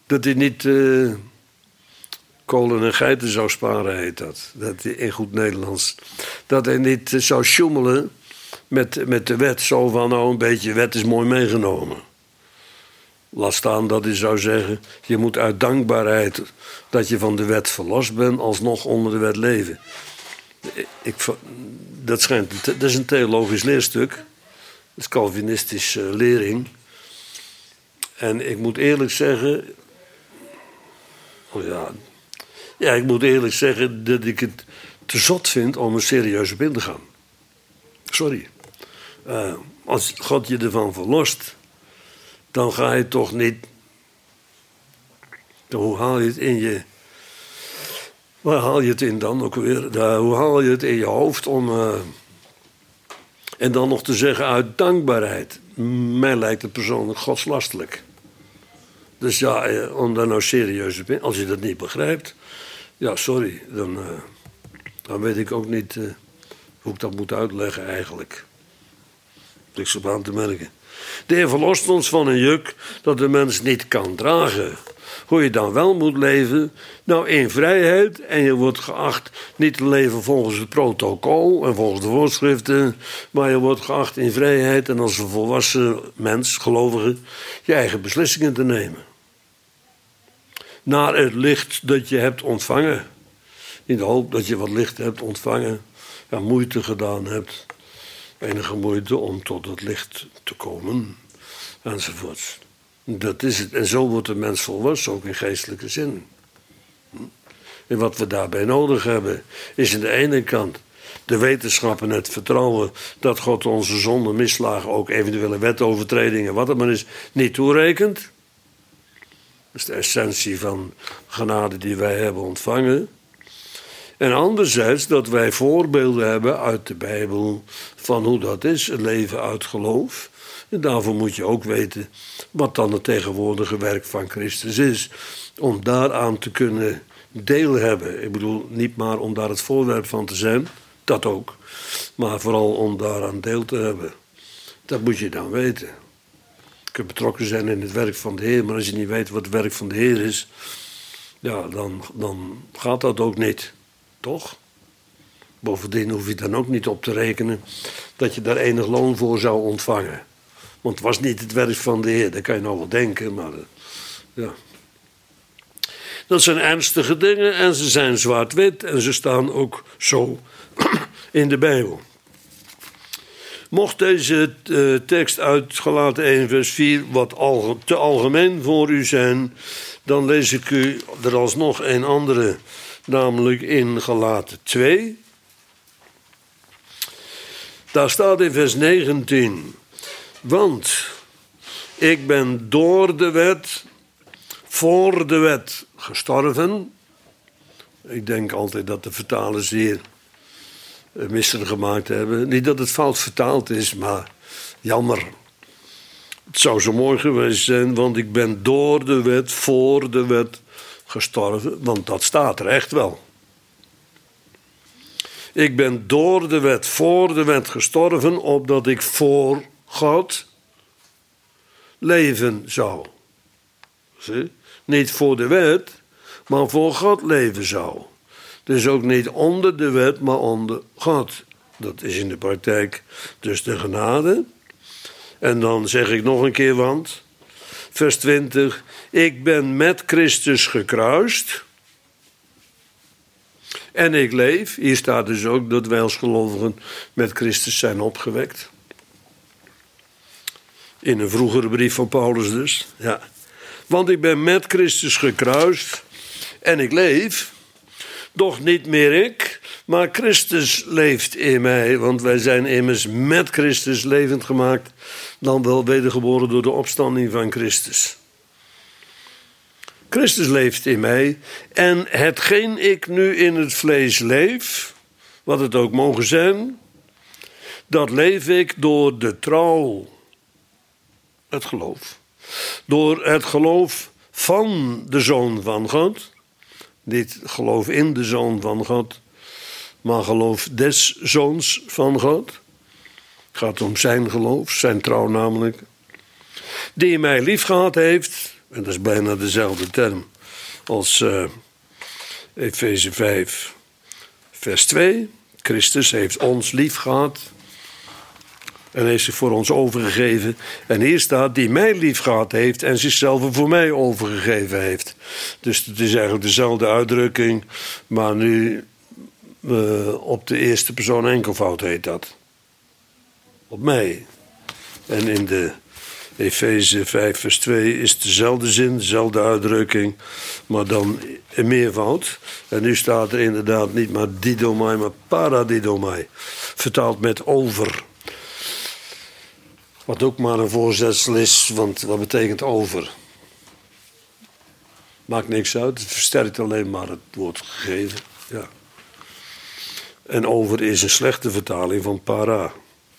S1: Dat hij niet uh, kolen en geiten zou sparen, heet dat. Dat hij, in goed Nederlands. Dat hij niet uh, zou sjoemelen met, met de wet. Zo van, nou, een beetje wet is mooi meegenomen. Laat staan dat hij zou zeggen, je moet uit dankbaarheid dat je van de wet verlost bent, alsnog onder de wet leven. Ik, dat, schijnt, dat is een theologisch leerstuk. Dat is Calvinistische lering. En ik moet eerlijk zeggen... Oh ja, ja, ik moet eerlijk zeggen dat ik het te zot vind om er serieus op in te gaan. Sorry. Uh, als God je ervan verlost, dan ga je toch niet... Hoe haal je het in je... Waar haal je het in dan ook weer? Daar, hoe haal je het in je hoofd om... Uh, en dan nog te zeggen uit dankbaarheid. Mij lijkt het persoonlijk godslastelijk. Dus ja, uh, om daar nou serieus op in... Als je dat niet begrijpt... Ja, sorry. Dan, uh, dan weet ik ook niet uh, hoe ik dat moet uitleggen eigenlijk. Niks op aan te merken. De Heer verlost ons van een juk dat de mens niet kan dragen. Hoe je dan wel moet leven? Nou, in vrijheid. En je wordt geacht niet te leven volgens het protocol en volgens de voorschriften. Maar je wordt geacht in vrijheid en als een volwassen mens, gelovige, je eigen beslissingen te nemen. Naar het licht dat je hebt ontvangen. In de hoop dat je wat licht hebt ontvangen. En moeite gedaan hebt. Enige moeite om tot het licht te komen. Enzovoort. Dat is het. En zo wordt de mens volwassen, ook in geestelijke zin. En wat we daarbij nodig hebben, is aan de ene kant de wetenschap en het vertrouwen dat God onze zonden, misslagen, ook eventuele wetovertredingen, wat het maar is, niet toerekent. Dat is de essentie van genade die wij hebben ontvangen. En anderzijds dat wij voorbeelden hebben uit de Bijbel van hoe dat is, het leven uit geloof. En daarvoor moet je ook weten wat dan het tegenwoordige werk van Christus is. Om daaraan te kunnen deel hebben. Ik bedoel, niet maar om daar het voorwerp van te zijn, dat ook. Maar vooral om daaraan deel te hebben. Dat moet je dan weten. Je kunt betrokken zijn in het werk van de Heer, maar als je niet weet wat het werk van de Heer is, ja, dan, dan gaat dat ook niet. Toch? Bovendien hoef je dan ook niet op te rekenen dat je daar enig loon voor zou ontvangen. Want het was niet het werk van de Heer, dat kan je nou wel denken, maar uh, ja. Dat zijn ernstige dingen en ze zijn zwart-wit en ze staan ook zo in de Bijbel. Mocht deze uh, tekst uit Galaten één vers vier wat alge- te algemeen voor u zijn, dan lees ik u er alsnog een andere, namelijk in Galaten twee. Daar staat in vers negentien... Want ik ben door de wet, voor de wet gestorven. Ik denk altijd dat de vertalers hier missen gemaakt hebben. Niet dat het fout vertaald is, maar jammer. Het zou zo mooi geweest zijn, want ik ben door de wet, voor de wet gestorven. Want dat staat er echt wel. Ik ben door de wet, voor de wet gestorven, opdat ik voor God leven zou. Zie? Niet voor de wet, maar voor God leven zou. Dus ook niet onder de wet, maar onder God. Dat is in de praktijk dus de genade. En dan zeg ik nog een keer, want vers twintig. Ik ben met Christus gekruist. En ik leef. Hier staat dus ook dat wij als gelovigen met Christus zijn opgewekt. In een vroegere brief van Paulus dus. Ja. Want ik ben met Christus gekruist. En ik leef. Doch niet meer ik. Maar Christus leeft in mij. Want wij zijn immers met Christus levend gemaakt. Dan wel wedergeboren door de opstanding van Christus. Christus leeft in mij. En hetgeen ik nu in het vlees leef. Wat het ook mogen zijn. Dat leef ik door de trouw. Het geloof. Door het geloof van de Zoon van God. Niet geloof in de Zoon van God. Maar geloof des Zoons van God. Het gaat om zijn geloof, zijn trouw namelijk. Die mij lief gehad heeft. En dat is bijna dezelfde term als uh, Efeze vijf, vers twee. Christus heeft ons lief gehad en heeft zich voor ons overgegeven. En hier staat, die mij lief gehad heeft en zichzelf voor mij overgegeven heeft. Dus het is eigenlijk dezelfde uitdrukking, maar nu uh, op de eerste persoon enkelvoud heet dat. Op mij. En in de Efeze vijf vers twee is dezelfde zin, dezelfde uitdrukking, maar dan in meervoud. En nu staat er inderdaad niet maar didomai, maar paradidomai. Vertaald met over. Wat ook maar een voorzetsel is, want wat betekent over? Maakt niks uit, het versterkt alleen maar het woord gegeven. Ja. En over is een slechte vertaling van para.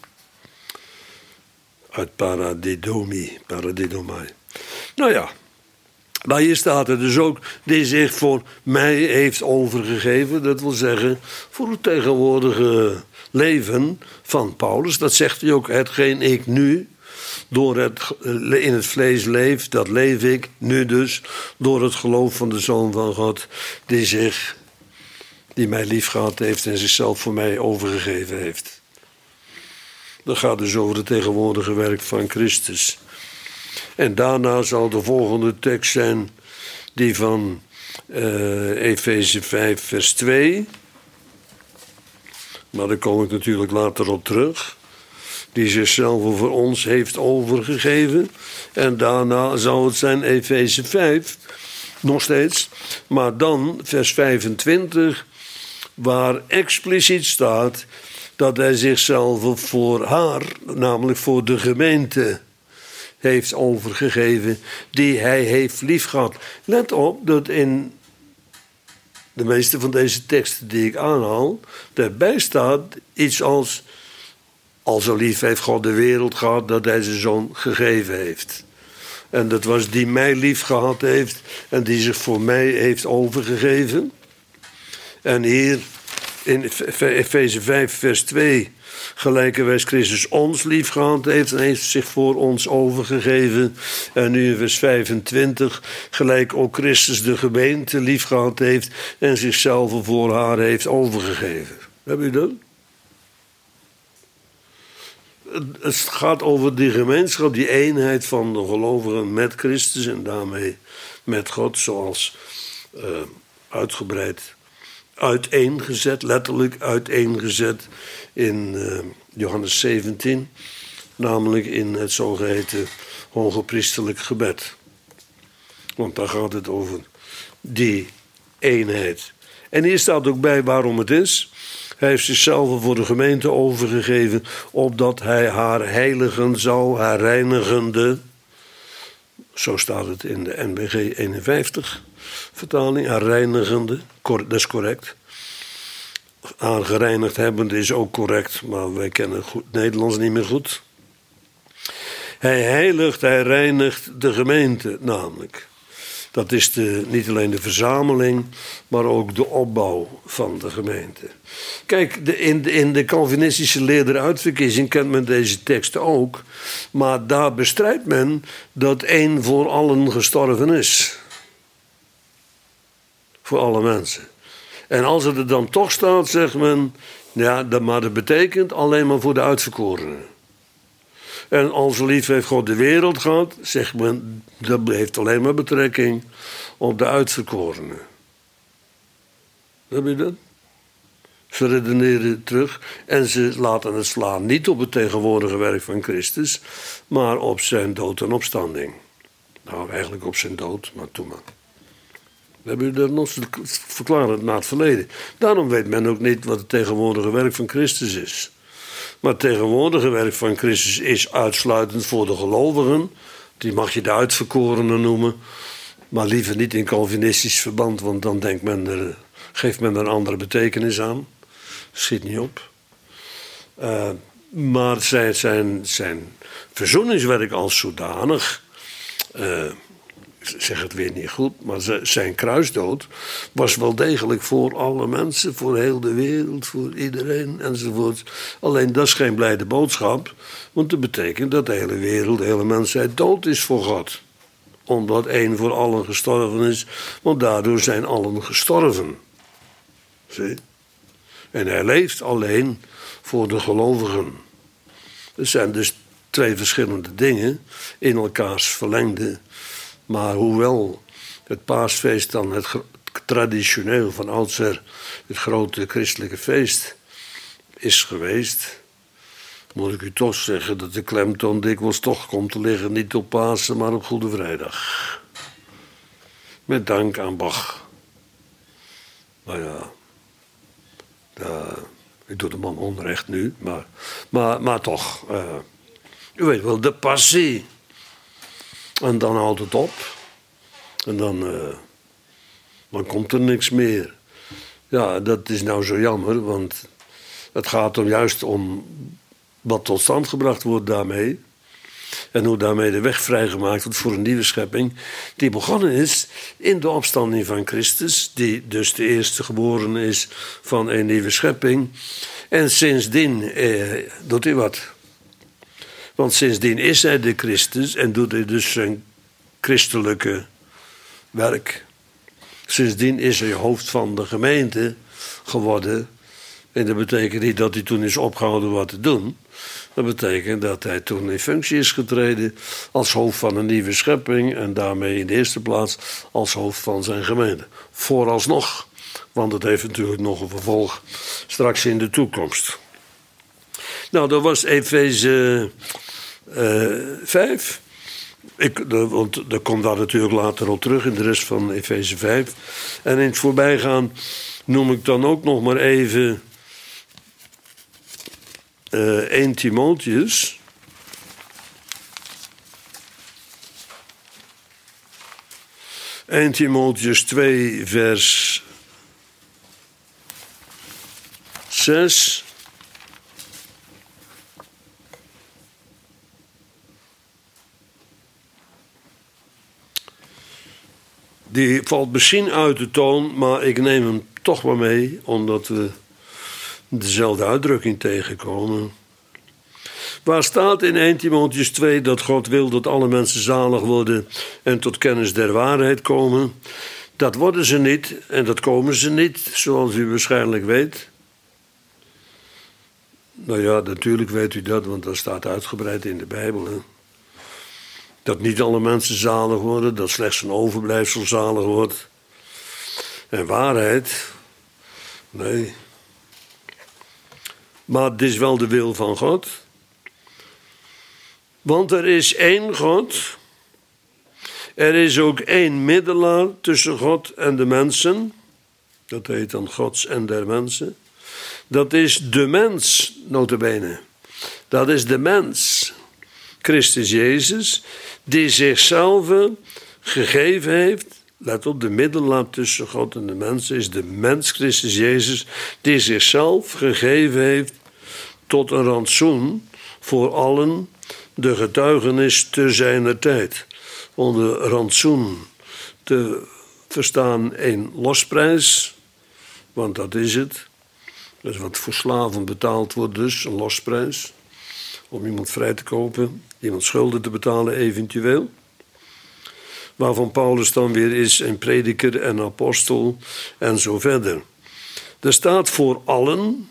S1: Uit paradidomi, paradidomai. Nou ja, maar hier staat er dus ook, die zich voor mij heeft overgegeven. Dat wil zeggen, voor het tegenwoordige leven van Paulus. Dat zegt hij ook, hetgeen ik nu door het, in het vlees leef, dat leef ik nu dus door het geloof van de Zoon van God, die zich, die mij lief gehad heeft en zichzelf voor mij overgegeven heeft. Dat gaat dus over het tegenwoordige werk van Christus. En daarna zal de volgende tekst zijn die van uh, Efeze vijf vers twee. Maar daar kom ik natuurlijk later op terug. Die zichzelf voor ons heeft overgegeven. En daarna zal het zijn Efeze vijf, nog steeds. Maar dan vers vijfentwintig, waar expliciet staat dat hij zichzelf voor haar, namelijk voor de gemeente, heeft overgegeven, die hij heeft liefgehad. Let op dat in de meeste van deze teksten die ik aanhaal, daarbij staat iets als, al zo lief heeft God de wereld gehad, dat hij zijn zoon gegeven heeft. En dat was die mij lief gehad heeft en die zich voor mij heeft overgegeven. En hier in Efeze vijf vers twee, gelijkerwijs Christus ons lief gehad heeft en heeft zich voor ons overgegeven. En nu in vers vijfentwintig, gelijk ook Christus de gemeente lief gehad heeft en zichzelf voor haar heeft overgegeven. Heb je dat? Het gaat over die gemeenschap, die eenheid van de gelovigen met Christus en daarmee met God, zoals uh, uitgebreid uiteengezet, letterlijk uiteengezet in uh, Johannes zeventien, namelijk in het zogeheten hogepriesterlijk gebed. Want daar gaat het over die eenheid. En hier staat ook bij waarom het is. Hij heeft zichzelf voor de gemeente overgegeven, opdat hij haar heiligen zou, haar reinigende. Zo staat het in de N B G eenenvijftig vertaling, haar reinigende, dat is correct. Haar gereinigd hebbende is ook correct, maar wij kennen het Nederlands niet meer goed. Hij heiligt, hij reinigt de gemeente namelijk. Dat is de, niet alleen de verzameling, maar ook de opbouw van de gemeente. Kijk, de, in, de, in de Calvinistische leer der uitverkiezing kent men deze teksten ook. Maar daar bestrijdt men dat één voor allen gestorven is. Voor alle mensen. En als het er dan toch staat, zegt men, ja, dat, maar dat betekent alleen maar voor de uitverkorenen. En als lief heeft God de wereld gehad, zegt men, dat heeft alleen maar betrekking op de uitverkorenen. Heb je dat? Ze redeneren terug en ze laten het slaan niet op het tegenwoordige werk van Christus, maar op zijn dood en opstanding. Nou, eigenlijk op zijn dood, maar toen maar. We hebben dat nog verklaren na het verleden. Daarom weet men ook niet wat het tegenwoordige werk van Christus is. Maar het tegenwoordige werk van Christus is uitsluitend voor de gelovigen. Die mag je de uitverkorenen noemen. Maar liever niet in Calvinistisch verband, want dan denkt men er, geeft men er een andere betekenis aan. Schiet niet op. Uh, maar zijn, zijn, zijn verzoeningswerk als zodanig, uh, ik zeg het weer niet goed, maar zijn kruisdood was wel degelijk voor alle mensen, voor heel de wereld, voor iedereen enzovoort. Alleen dat is geen blijde boodschap, want dat betekent dat de hele wereld, de hele mensheid dood is voor God. omdat één voor allen gestorven is, want daardoor zijn allen gestorven. Zie? En hij leeft alleen voor de gelovigen. Er zijn dus twee verschillende dingen in elkaars verlengde. Maar hoewel het paasfeest dan het traditioneel van oudsher het grote christelijke feest is geweest, moet ik u toch zeggen dat de klemtoon dikwijls toch komt te liggen niet op Pasen, maar op Goede Vrijdag. Met dank aan Bach. Nou ja, uh, ik doe de man onrecht nu, maar, maar, maar toch. Uh, u weet wel, de passie. En dan houdt het op. En dan, uh, dan komt er niks meer. Ja, dat is nou zo jammer, want het gaat om juist om wat tot stand gebracht wordt daarmee. En hoe daarmee de weg vrijgemaakt wordt voor een nieuwe schepping. Die begonnen is in de opstanding van Christus. Die dus de eerste geboren is van een nieuwe schepping. En sindsdien eh, doet hij wat. Want sindsdien is hij de Christus en doet hij dus zijn christelijke werk. Sindsdien is hij hoofd van de gemeente geworden. En dat betekent niet dat hij toen is opgehouden wat te doen. Dat betekent dat hij toen in functie is getreden als hoofd van een nieuwe schepping en daarmee in de eerste plaats als hoofd van zijn gemeente. Vooralsnog, want het heeft natuurlijk nog een vervolg straks in de toekomst. Nou, dat was Efeze uh, vijf. Ik, de, want dat komt daar natuurlijk later op terug in de rest van Efeze vijf. En in het voorbijgaan noem ik dan ook nog maar even Uh, Eerste Timotheus. Eerste Timotheus twee, vers zes. Die valt misschien uit de toon, maar ik neem hem toch maar mee, omdat we dezelfde uitdrukking tegenkomen. Waar staat in Eerste Timotheus twee dat God wil dat alle mensen zalig worden en tot kennis der waarheid komen? Dat worden ze niet en dat komen ze niet, zoals u waarschijnlijk weet. Nou ja, natuurlijk weet u dat, want dat staat uitgebreid in de Bijbel. Hè? Dat niet alle mensen zalig worden, dat slechts een overblijfsel zalig wordt. En waarheid, nee. Maar het is wel de wil van God. Want er is één God. Er is ook één middelaar tussen God en de mensen. Dat heet dan Gods en der mensen. Dat is de mens, nota bene. Dat is de mens, Christus Jezus, die zichzelf gegeven heeft. Let op, de middelaar tussen God en de mensen is de mens Christus Jezus, die zichzelf gegeven heeft tot een rantsoen voor allen, de getuigenis te zijner tijd. Onder rantsoen te verstaan een losprijs, want dat is het. Dat is wat voor slaven betaald wordt dus, een losprijs. Om iemand vrij te kopen, iemand schulden te betalen eventueel. Waarvan Paulus dan weer is een prediker en apostel en zo verder. Er staat voor allen.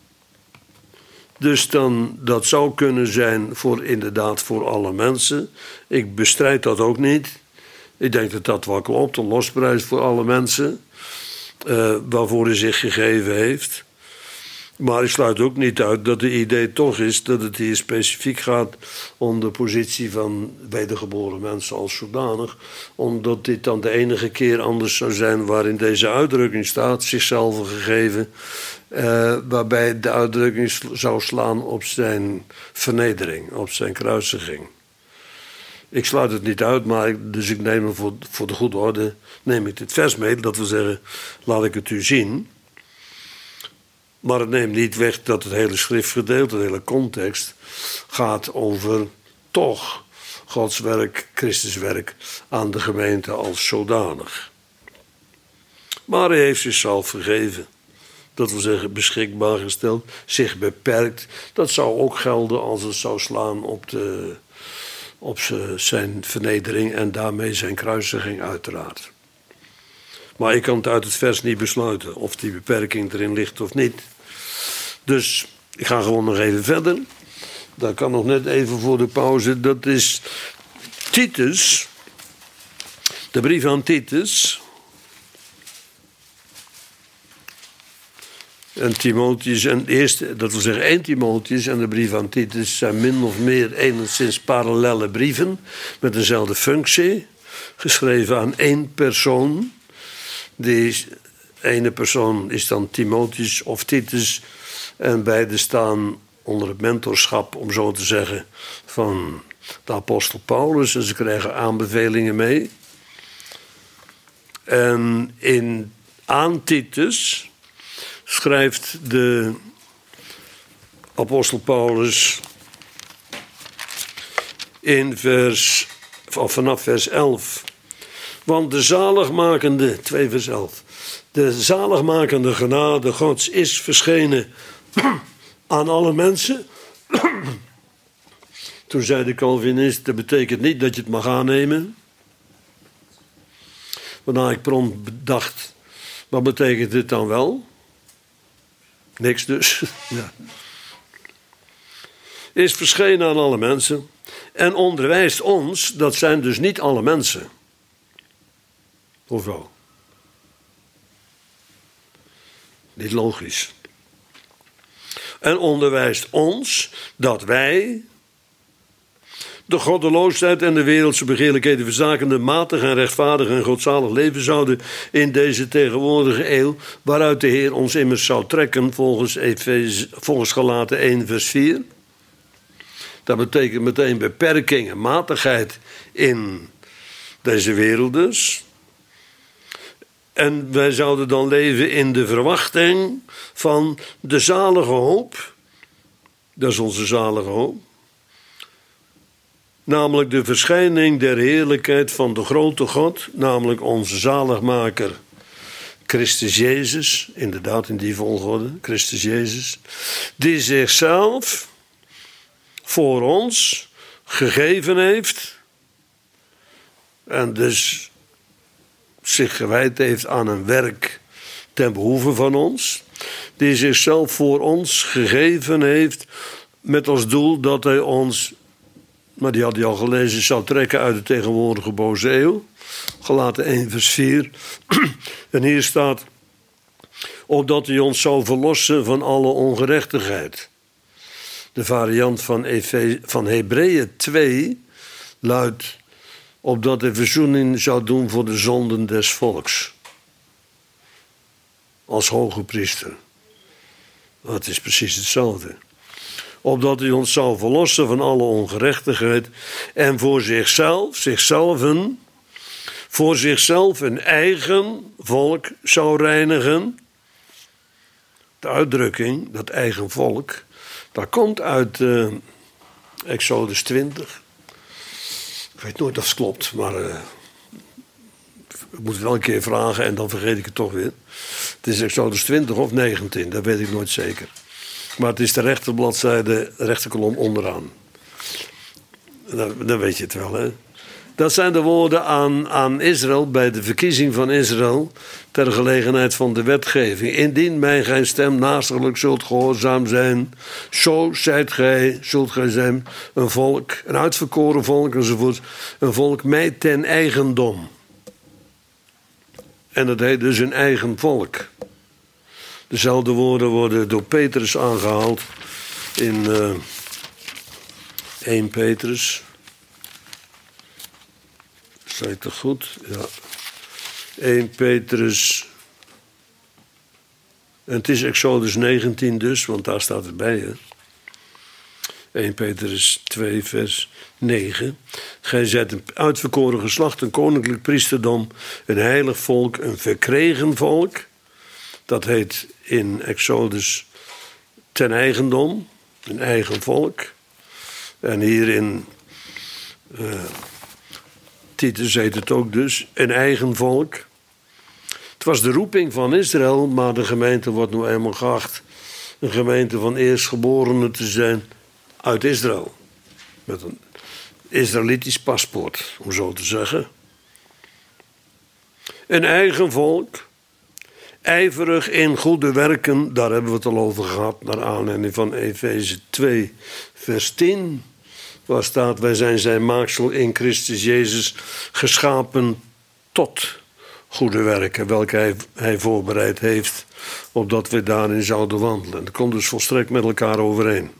S1: Dus dan, dat zou kunnen zijn voor inderdaad voor alle mensen. Ik bestrijd dat ook niet. Ik denk dat dat wel klopt, een losprijs voor alle mensen. Uh, waarvoor hij zich gegeven heeft. Maar ik sluit ook niet uit dat het idee toch is dat het hier specifiek gaat om de positie van wedergeboren mensen als zodanig. Omdat dit dan de enige keer anders zou zijn waarin deze uitdrukking staat, zichzelf gegeven. Uh, waarbij de uitdrukking zou slaan op zijn vernedering, op zijn kruisiging. Ik sluit het niet uit, maar ik, dus ik neem hem voor, voor de goede orde, neem ik dit vers mee. Dat wil zeggen, laat ik het u zien. Maar het neemt niet weg dat het hele schriftgedeelte, de hele context, gaat over toch Gods werk, Christus werk aan de gemeente als zodanig. Maar hij heeft zichzelf gegeven. Dat wil zeggen beschikbaar gesteld, zich beperkt. Dat zou ook gelden als het zou slaan op de, op zijn vernedering en daarmee zijn kruisiging uiteraard. Maar ik kan het uit het vers niet besluiten of die beperking erin ligt of niet. Dus ik ga gewoon nog even verder. Dat kan nog net even voor de pauze. Dat is Titus, de brief aan Titus. En Timotheus, en eerste, dat wil zeggen één Timotheus en de brief aan Titus zijn min of meer enigszins parallelle brieven met dezelfde functie, geschreven aan één persoon. Die ene persoon is dan Timotheus of Titus en beide staan onder het mentorschap, om zo te zeggen, van de apostel Paulus en ze krijgen aanbevelingen mee. En in aan Titus schrijft de apostel Paulus in vers, of vanaf vers elf. Want de zaligmakende, twee vers elf. De zaligmakende genade Gods is verschenen aan alle mensen. Toen zei de Calvinist, dat betekent niet dat je het mag aannemen. Waarna ik prompt bedacht, wat betekent dit dan wel? Niks dus. Ja. Is verschenen aan alle mensen en onderwijst ons, dat zijn dus niet alle mensen. Of wel? Niet logisch. En onderwijst ons dat wij de goddeloosheid en de wereldse begeerlijkheden verzakende, matig en rechtvaardig en godzalig leven zouden in deze tegenwoordige eeuw, waaruit de Heer ons immers zou trekken volgens, Efeze, volgens Galaten één vers vier. Dat betekent meteen beperking en matigheid in deze wereld dus. En wij zouden dan leven in de verwachting van de zalige hoop. Dat is onze zalige hoop. Namelijk de verschijning der heerlijkheid van de grote God, namelijk onze zaligmaker Christus Jezus, inderdaad in die volgorde, Christus Jezus, die zichzelf voor ons gegeven heeft en dus zich gewijd heeft aan een werk ten behoeve van ons, die zichzelf voor ons gegeven heeft met als doel dat hij ons, maar die had hij al gelezen, zou trekken uit de tegenwoordige boze eeuw. Galaten één vers vier. En hier staat, opdat hij ons zou verlossen van alle ongerechtigheid. De variant van, Efe, van Hebreeën twee luidt, opdat hij verzoening zou doen voor de zonden des volks. Als hoge priester. Dat is precies hetzelfde. Opdat hij ons zou verlossen van alle ongerechtigheid en voor zichzelf, zichzelven, voor zichzelf een eigen volk zou reinigen. De uitdrukking, dat eigen volk, dat komt uit uh, Exodus twintig. Ik weet nooit of het klopt, maar uh, ik moet het wel een keer vragen en dan vergeet ik het toch weer. Het is Exodus twintig of negentien, dat weet ik nooit zeker. Maar het is de rechterbladzijde, de rechterkolom onderaan. Dan, dan weet je het wel, hè. Dat zijn de woorden aan, aan Israël bij de verkiezing van Israël ter gelegenheid van de wetgeving. Indien mij geen stem naasterlijk zult gehoorzaam zijn, zo zijt gij, zult gij zijn een volk, een uitverkoren volk enzovoort, een volk mij ten eigendom. En dat heet dus een eigen volk. Dezelfde woorden worden door Petrus aangehaald in uh, één Petrus. Zeg ik toch goed? Ja. één Petrus. En het is Exodus negentien dus, want daar staat het bij. Hè? één Petrus twee vers negen. Gij zijt een uitverkoren geslacht, een koninklijk priesterdom, een heilig volk, een verkregen volk. Dat heet in Exodus ten eigendom, een eigen volk. En hier in uh, Titus heet het ook dus, een eigen volk. Het was de roeping van Israël, maar de gemeente wordt nu eenmaal geacht een gemeente van eerstgeborenen te zijn uit Israël. Met een, Israëlitisch paspoort, om zo te zeggen. Een eigen volk, ijverig in goede werken, daar hebben we het al over gehad, naar aanleiding van Efeze twee, vers tien. Waar staat, wij zijn zijn maaksel in Christus Jezus geschapen tot goede werken, welke hij, hij voorbereid heeft, opdat we daarin zouden wandelen. Dat komt dus volstrekt met elkaar overeen.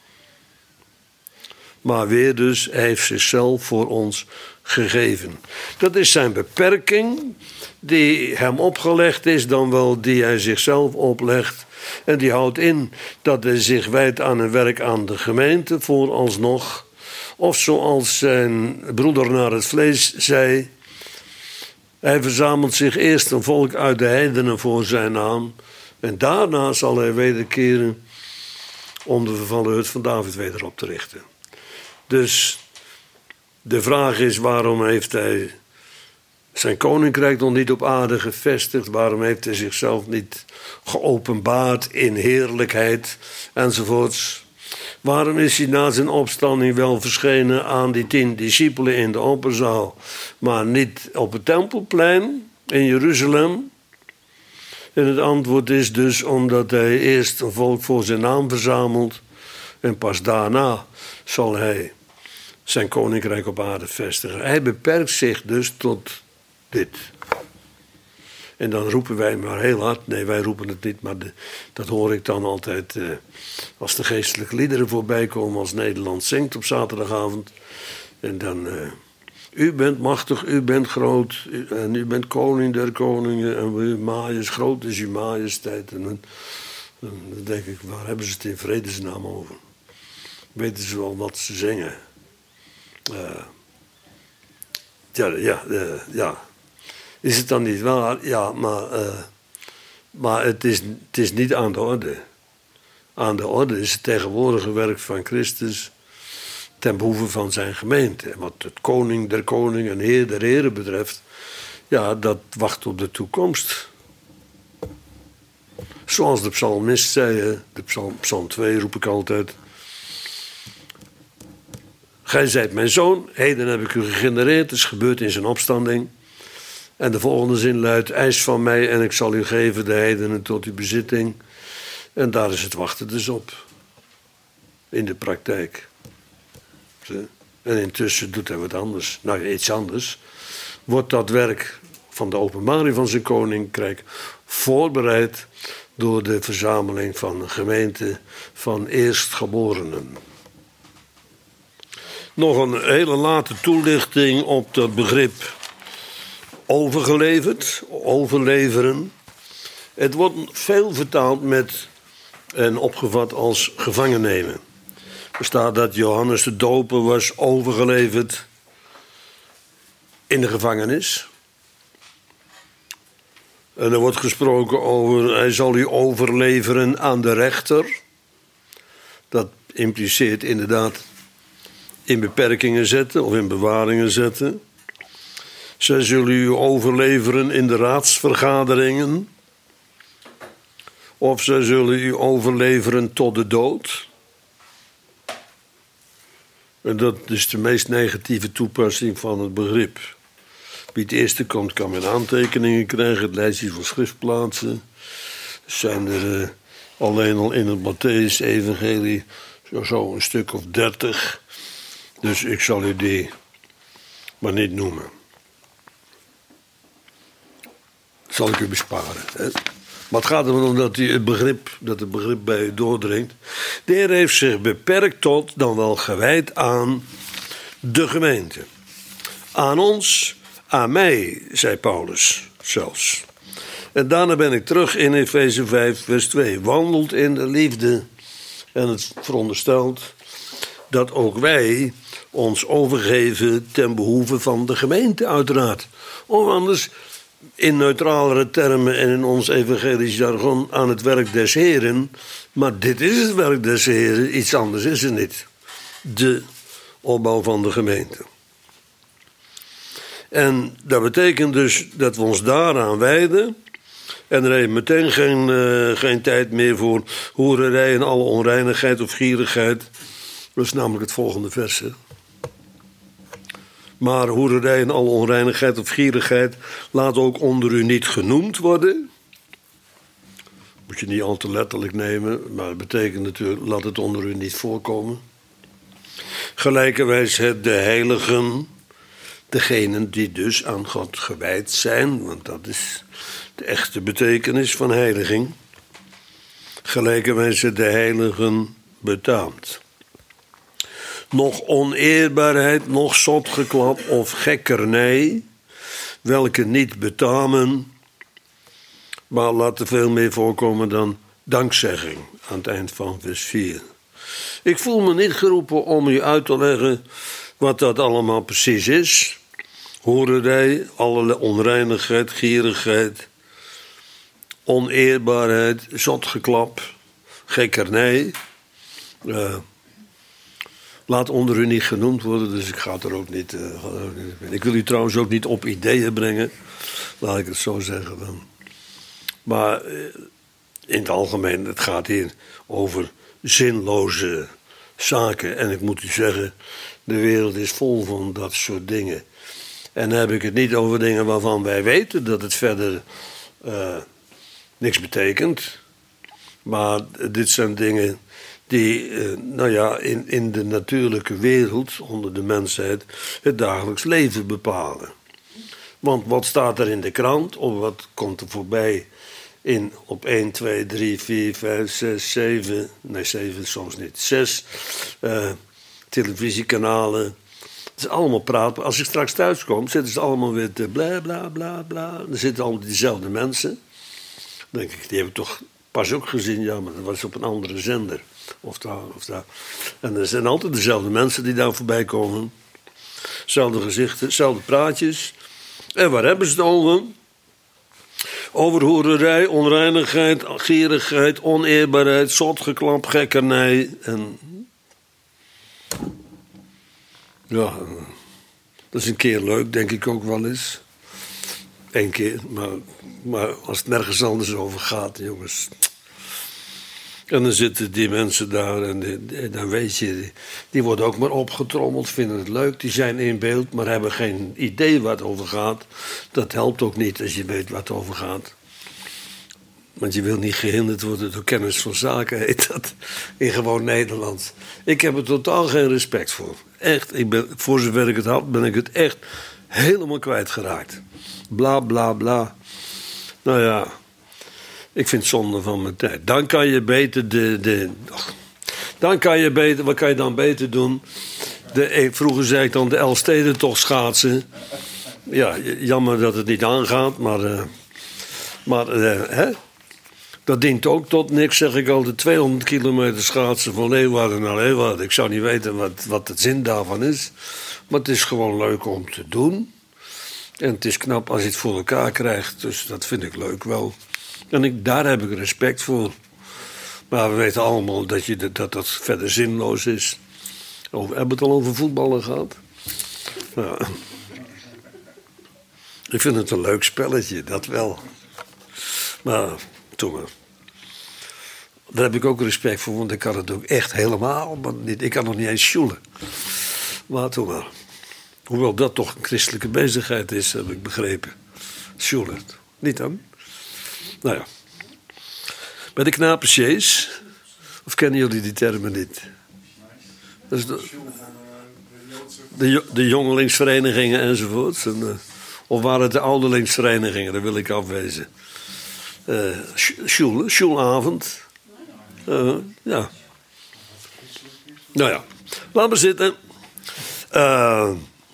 S1: Maar weer dus, hij heeft zichzelf voor ons gegeven. Dat is zijn beperking die hem opgelegd is, dan wel die hij zichzelf oplegt. En die houdt in dat hij zich wijdt aan een werk aan de gemeente vooralsnog. Of zoals zijn broeder naar het vlees zei, hij verzamelt zich eerst een volk uit de heidenen voor zijn naam. En daarna zal hij wederkeren om de vervallen hut van David weder op te richten. Dus de vraag is, waarom heeft hij zijn koninkrijk nog niet op aarde gevestigd? Waarom heeft hij zichzelf niet geopenbaard in heerlijkheid enzovoorts? Waarom is hij na zijn opstanding wel verschenen aan die tien discipelen in de opperzaal, maar niet op het tempelplein in Jeruzalem? En het antwoord is dus omdat hij eerst een volk voor zijn naam verzamelt en pas daarna zal hij zijn koninkrijk op aarde vestigen. Hij beperkt zich dus tot dit. En dan roepen wij maar heel hard. Nee, wij roepen het niet, maar de, dat hoor ik dan altijd uh, als de geestelijke liederen voorbij komen, als Nederland zingt op zaterdagavond. En dan, uh, u bent machtig, u bent groot, u, en u bent koning der koningen, en uw majes, groot is uw majesteit. En dan, dan denk ik, waar hebben ze het in vredesnaam over? Weten ze wel wat ze zingen? Uh, ja, ja, uh, ja. Is het dan niet waar? Ja, maar, uh, maar het, is, het is niet aan de orde. Aan de orde is het tegenwoordige werk van Christus ten behoeve van zijn gemeente. En wat het koning der koning en heer der heren betreft, ja, dat wacht op de toekomst. Zoals de psalmist zei, de psalm, psalm twee roep ik altijd. Gij zijt mijn zoon, heden heb ik u gegenereerd, het is gebeurd in zijn opstanding. En de volgende zin luidt, eis van mij en ik zal u geven de heidenen tot uw bezitting. En daar is het wachten dus op. In de praktijk. En intussen doet hij wat anders. Nou, iets anders. Wordt dat werk van de openbaring van zijn koninkrijk voorbereid door de verzameling van een gemeente van eerstgeborenen. Nog een hele late toelichting op dat begrip overgeleverd, overleveren. Het wordt veel vertaald met en opgevat als gevangen nemen. Er staat dat Johannes de Doper was overgeleverd in de gevangenis. En er wordt gesproken over, hij zal u overleveren aan de rechter. Dat impliceert inderdaad in beperkingen zetten of in bewaringen zetten. Zij zullen u overleveren in de raadsvergaderingen. Of zij zullen u overleveren tot de dood. En dat is de meest negatieve toepassing van het begrip. Wie het eerste komt, kan men aantekeningen krijgen. Het lijstje van schriftplaatsen. Er zijn er uh, alleen al in het Mattheüs-evangelie zo, zo een stuk of dertig. Dus ik zal u die maar niet noemen. Zal ik u besparen. Hè? Maar het gaat erom dat, u het begrip, dat het begrip bij u doordringt. De Heer heeft zich beperkt tot, dan wel gewijd aan, de gemeente. Aan ons, aan mij, zei Paulus zelfs. En daarna ben ik terug in Efeze vijf, vers twee. Wandelt in de liefde. En het veronderstelt dat ook wij ons overgeven ten behoeve van de gemeente uiteraard. Of anders, in neutralere termen en in ons evangelisch jargon, aan het werk des Heren. Maar dit is het werk des Heren, iets anders is het niet. De opbouw van de gemeente. En dat betekent dus dat we ons daaraan wijden. En er heeft meteen geen, uh, geen tijd meer voor hoererij en alle onreinigheid of gierigheid. Dat is namelijk het volgende vers. Hè? Maar hoererij en alle onreinigheid of gierigheid laat ook onder u niet genoemd worden. Moet je niet al te letterlijk nemen, maar het betekent natuurlijk, laat het onder u niet voorkomen. Gelijkerwijs het de heiligen, degenen die dus aan God gewijd zijn, want dat is de echte betekenis van heiliging. Gelijkerwijs het de heiligen betaamt. Nog oneerbaarheid, nog zotgeklap of gekkernij, welke niet betamen, maar laat er veel meer voorkomen dan dankzegging aan het eind van vers vier. Ik voel me niet geroepen om u uit te leggen wat dat allemaal precies is. Hoererij, allerlei onreinigheid, gierigheid, oneerbaarheid, zotgeklap, gekkernij. Uh, laat onder u niet genoemd worden, dus ik ga er ook niet, uh, ga er ook niet in. Ik wil u trouwens ook niet op ideeën brengen, laat ik het zo zeggen dan. Maar uh, in het algemeen, het gaat hier over zinloze zaken. En ik moet u zeggen, de wereld is vol van dat soort dingen. En dan heb ik het niet over dingen waarvan wij weten dat het verder uh, niks betekent. Maar dit zijn dingen die, uh, nou ja, in, in de natuurlijke wereld, onder de mensheid, het dagelijks leven bepalen. Want wat staat er in de krant, of wat komt er voorbij in op één, twee, drie, vier, vijf, zes, zeven, nee zeven soms niet, zes uh, televisiekanalen. Het is allemaal praten. Als ik straks thuis kom, zitten ze allemaal weer te bla bla bla bla. Er zitten allemaal diezelfde mensen. Dan denk ik, die heb ik toch pas ook gezien, ja, maar dat was op een andere zender. Of daar, of daar. En er zijn altijd dezelfde mensen die daar voorbij komen. Zelfde gezichten, zelfde praatjes. En waar hebben ze het over? Over hoererij, onreinigheid, gierigheid, oneerbaarheid, zotgeklap, gekkernij. En ja, dat is een keer leuk, denk ik ook wel eens. Eén keer, maar, maar als het nergens anders over gaat, jongens. En dan zitten die mensen daar en die, dan weet je, die, die worden ook maar opgetrommeld, vinden het leuk. Die zijn in beeld, maar hebben geen idee waar het over gaat. Dat helpt ook niet als je weet waar het over gaat. Want je wil niet gehinderd worden door kennis van zaken, heet dat in gewoon Nederlands. Ik heb er totaal geen respect voor. Echt, ik ben, voor zover ik het had, ben ik het echt helemaal kwijtgeraakt. Bla, bla, bla. Nou ja, ik vind het zonde van mijn tijd. Dan kan je beter de... de ach, dan kan je beter, wat kan je dan beter doen? De, vroeger zei ik dan de Elfstedentocht schaatsen. Ja, jammer dat het niet aangaat, maar... Uh, maar, uh, hè? Dat dient ook tot niks, zeg ik al. De tweehonderd kilometer schaatsen van Leeuwarden naar Leeuwarden. Ik zou niet weten wat, wat de zin daarvan is. Maar het is gewoon leuk om te doen. En het is knap als je het voor elkaar krijgt. Dus dat vind ik leuk wel. En ik, daar heb ik respect voor. Maar we weten allemaal dat je, dat, dat verder zinloos is. Over, hebben we het al over voetballen gehad? Ja. Ik vind het een leuk spelletje, dat wel. Maar... Toen maar. Daar heb ik ook respect voor, want ik kan het ook echt helemaal maar niet. Ik kan nog niet eens sjoelen. Maar toen maar. Hoewel dat toch een christelijke bezigheid is, heb ik begrepen. Sjoelen. Niet dan? Nou ja. Bij de knapenchees, of kennen jullie die termen niet? Dat is de, de, de jongelingsverenigingen enzovoort. En, uh, of waren het de ouderlingsverenigingen, daar wil ik afwezen. Uh, Sjoel, sjoelavond. Uh, ja. Nou ja, laat maar zitten. Uh,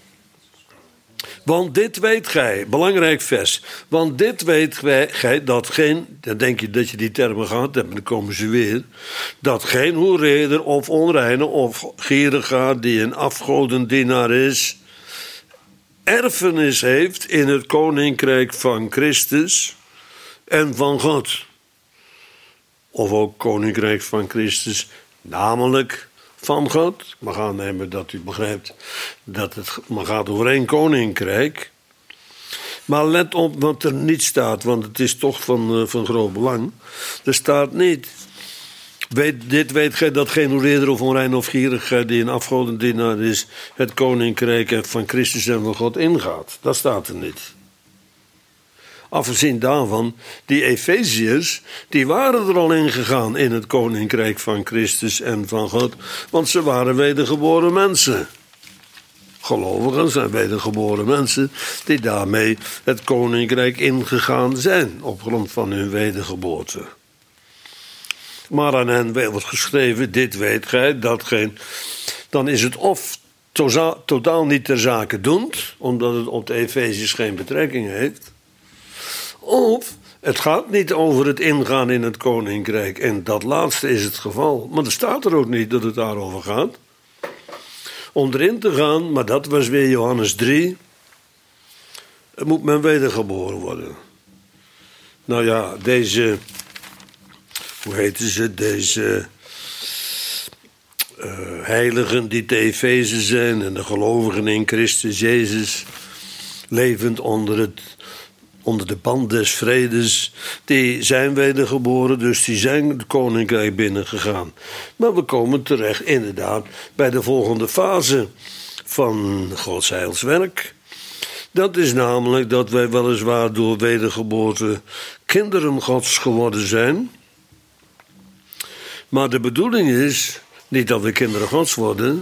S1: want dit weet gij, belangrijk vers. Want dit weet gij, dat geen, dan denk je dat je die termen gehad hebt, dan komen ze weer. Dat geen hoereder of onreine of gierigaard die een afgodendienaar is, erfenis heeft in het koninkrijk van Christus en van God. Of ook koninkrijk van Christus, namelijk van God. Maar gaan nemen dat u begrijpt dat het maar gaat over één koninkrijk. Maar let op wat er niet staat, want het is toch van, uh, van groot belang. Er staat niet Weet, dit weet gij dat geen oorleder of onrein of gierig die een afgodendienaar is, het koninkrijk van Christus en van God ingaat. Dat staat er niet. Afgezien daarvan, die Efeziërs, die waren er al ingegaan in het koninkrijk van Christus en van God, want ze waren wedergeboren mensen. Gelovigen zijn wedergeboren mensen die daarmee het koninkrijk ingegaan zijn op grond van hun wedergeboorte. Maar aan hen wordt geschreven, dit weet gij, dat geen. Dan is het of toza, totaal niet ter zake doend, omdat het op de Efeziërs geen betrekking heeft. Of het gaat niet over het ingaan in het koninkrijk. En dat laatste is het geval. Maar er staat er ook niet dat het daarover gaat. Om erin te gaan, maar dat was weer Johannes drie. Moet men wedergeboren worden. Nou ja, deze. Hoe heten ze? Deze. Uh, heiligen die te Efeze zijn. En de gelovigen in Christus Jezus. Levend onder het. Onder de band des vredes, die zijn wedergeboren, dus die zijn het koninkrijk binnengegaan. Maar we komen terecht inderdaad bij de volgende fase van Gods heilswerk. Dat is namelijk dat wij weliswaar door wedergeboorte kinderen Gods geworden zijn. Maar de bedoeling is niet dat we kinderen Gods worden.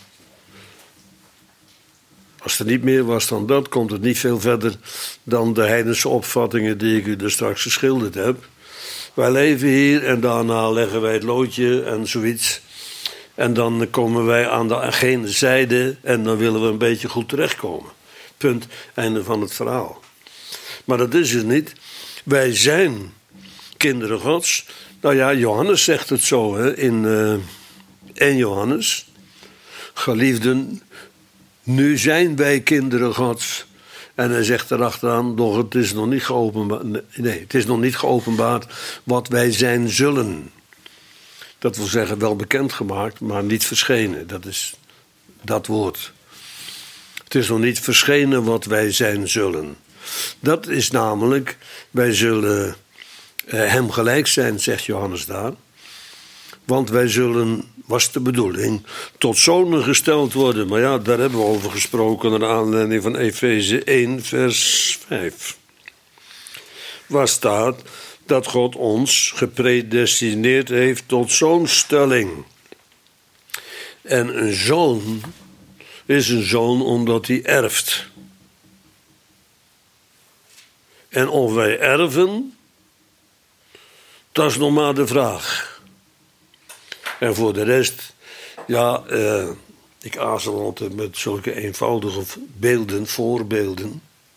S1: Als er niet meer was dan dat, komt het niet veel verder dan de heidense opvattingen die ik u er straks geschilderd heb. Wij leven hier en daarna leggen wij het loodje en zoiets. En dan komen wij aan de gene zijde en dan willen we een beetje goed terechtkomen. Punt, einde van het verhaal. Maar dat is het niet. Wij zijn kinderen Gods. Nou ja, Johannes zegt het zo hè, in uh, één Johannes. Geliefden, nu zijn wij kinderen Gods. En hij zegt erachteraan, doch het is nog niet geopenbaard. Nee, het is nog niet geopenbaard wat wij zijn zullen. Dat wil zeggen, wel bekendgemaakt, maar niet verschenen. Dat is dat woord. Het is nog niet verschenen wat wij zijn zullen. Dat is namelijk, wij zullen eh, hem gelijk zijn, zegt Johannes daar. Want wij zullen, was de bedoeling, tot zonen gesteld worden. Maar ja, daar hebben we over gesproken naar aanleiding van Efeze één, vers vijf. Waar staat dat God ons gepredestineerd heeft tot zoonstelling. En een zoon is een zoon omdat hij erft. En of wij erven, dat is nog maar de vraag. En voor de rest, ja, uh, ik aarzel altijd met zulke eenvoudige beelden, voorbeelden.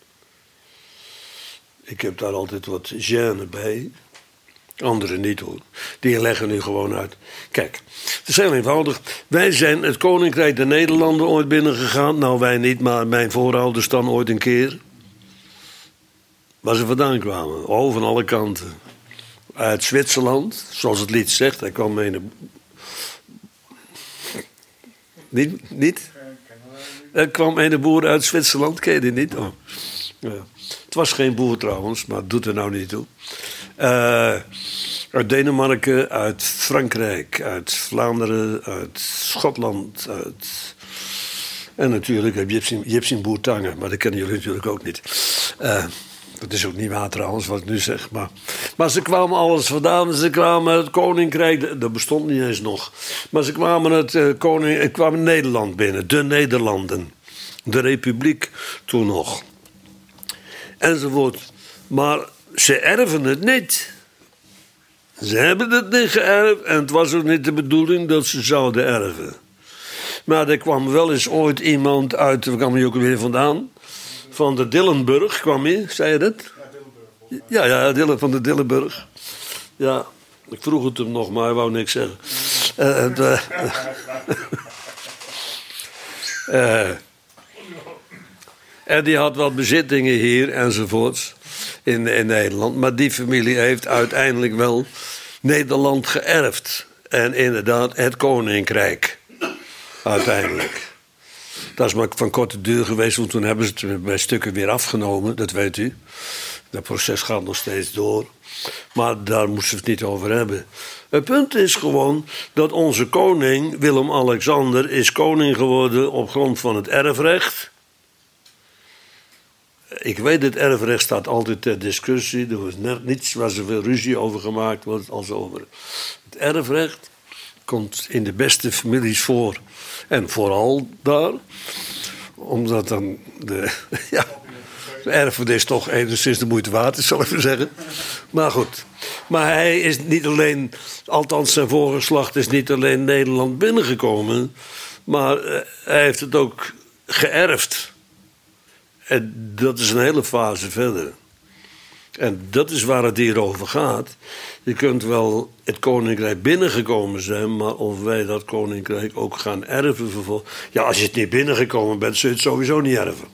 S1: Ik heb daar altijd wat gêne bij. Anderen niet hoor. Die leggen nu gewoon uit. Kijk, het is heel eenvoudig. Wij zijn het Koninkrijk der Nederlanden ooit binnengegaan. Nou, wij niet, maar mijn voorouders dan ooit een keer. Waar ze vandaan kwamen. Oh, van alle kanten. Uit Zwitserland, zoals het lied zegt. Hij kwam mee in Niet? Niet? Er kwam een boer uit Zwitserland, ken je die niet? Oh. Ja. Het was geen boer trouwens, maar het doet er nou niet toe. Uh, uit Denemarken, uit Frankrijk, uit Vlaanderen, uit Schotland, uit... En natuurlijk, je hebt zien, je hebt zien boertangen, maar dat kennen jullie natuurlijk ook niet. Uh, dat is ook niet waar trouwens, wat ik nu zeg. Maar, maar ze kwamen alles vandaan. Ze kwamen het koninkrijk, dat bestond niet eens nog. Maar ze kwamen het uh, koning, kwamen Nederland binnen, de Nederlanden. De republiek toen nog. Enzovoort. Maar ze erven het niet. Ze hebben het niet geërfd en het was ook niet de bedoeling dat ze zouden erven. Maar er kwam wel eens ooit iemand uit, waar kwam hij ook weer vandaan? Van de Dillenburg kwam hij, zei je dat?
S2: Ja, Dillenburg.
S1: Ja, ja, Dillen van de Dillenburg. Ja, ik vroeg het hem nog, maar hij wou niks zeggen. Uh, en, uh, uh, en die had wat bezittingen hier enzovoorts in, in Nederland. Maar die familie heeft uiteindelijk wel Nederland geërfd. En inderdaad het koninkrijk. Uiteindelijk. Dat is maar van korte duur geweest, want toen hebben ze het bij stukken weer afgenomen, dat weet u. Dat proces gaat nog steeds door. Maar daar moesten we het niet over hebben. Het punt is gewoon dat onze koning, Willem-Alexander, is koning geworden op grond van het erfrecht. Ik weet, het erfrecht staat altijd ter discussie. Er was net niets waar zoveel ruzie over gemaakt wordt als over het erfrecht. Komt in de beste families voor. En vooral daar. Omdat dan de, ja, de erfenis toch enigszins de moeite waard is, zal ik maar zeggen. Maar goed. Maar hij is niet alleen, althans zijn voorgeslacht is niet alleen Nederland binnengekomen. Maar hij heeft het ook geërfd. En dat is een hele fase verder. En dat is waar het hier over gaat. Je kunt wel het koninkrijk binnengekomen zijn, maar of wij dat koninkrijk ook gaan erven vervolgens. Ja, als je het niet binnengekomen bent, zul je het sowieso niet erven.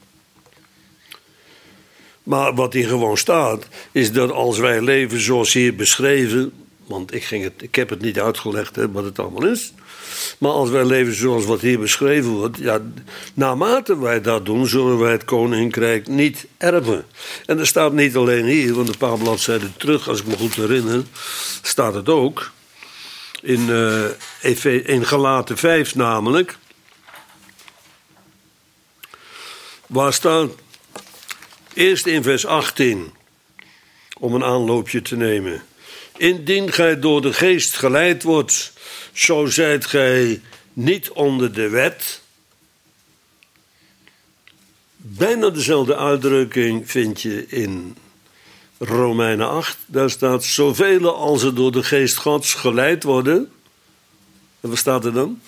S1: Maar wat hier gewoon staat, is dat als wij leven zoals hier beschreven. Want ik, ging het, ik heb het niet uitgelegd hè, wat het allemaal is. Maar als wij leven zoals wat hier beschreven wordt, ja, naarmate wij dat doen, zullen wij het koninkrijk niet erven. En er staat niet alleen hier, want een paar bladzijden terug, als ik me goed herinner, staat het ook. In, uh, in Galaten vijf namelijk. Waar staat? Eerst in vers achttien, om een aanloopje te nemen. Indien gij door de geest geleid wordt, zo zijt gij niet onder de wet. Bijna dezelfde uitdrukking vind je in Romeinen acht. Daar staat, zoveel als er door de geest Gods geleid worden. En wat staat er dan?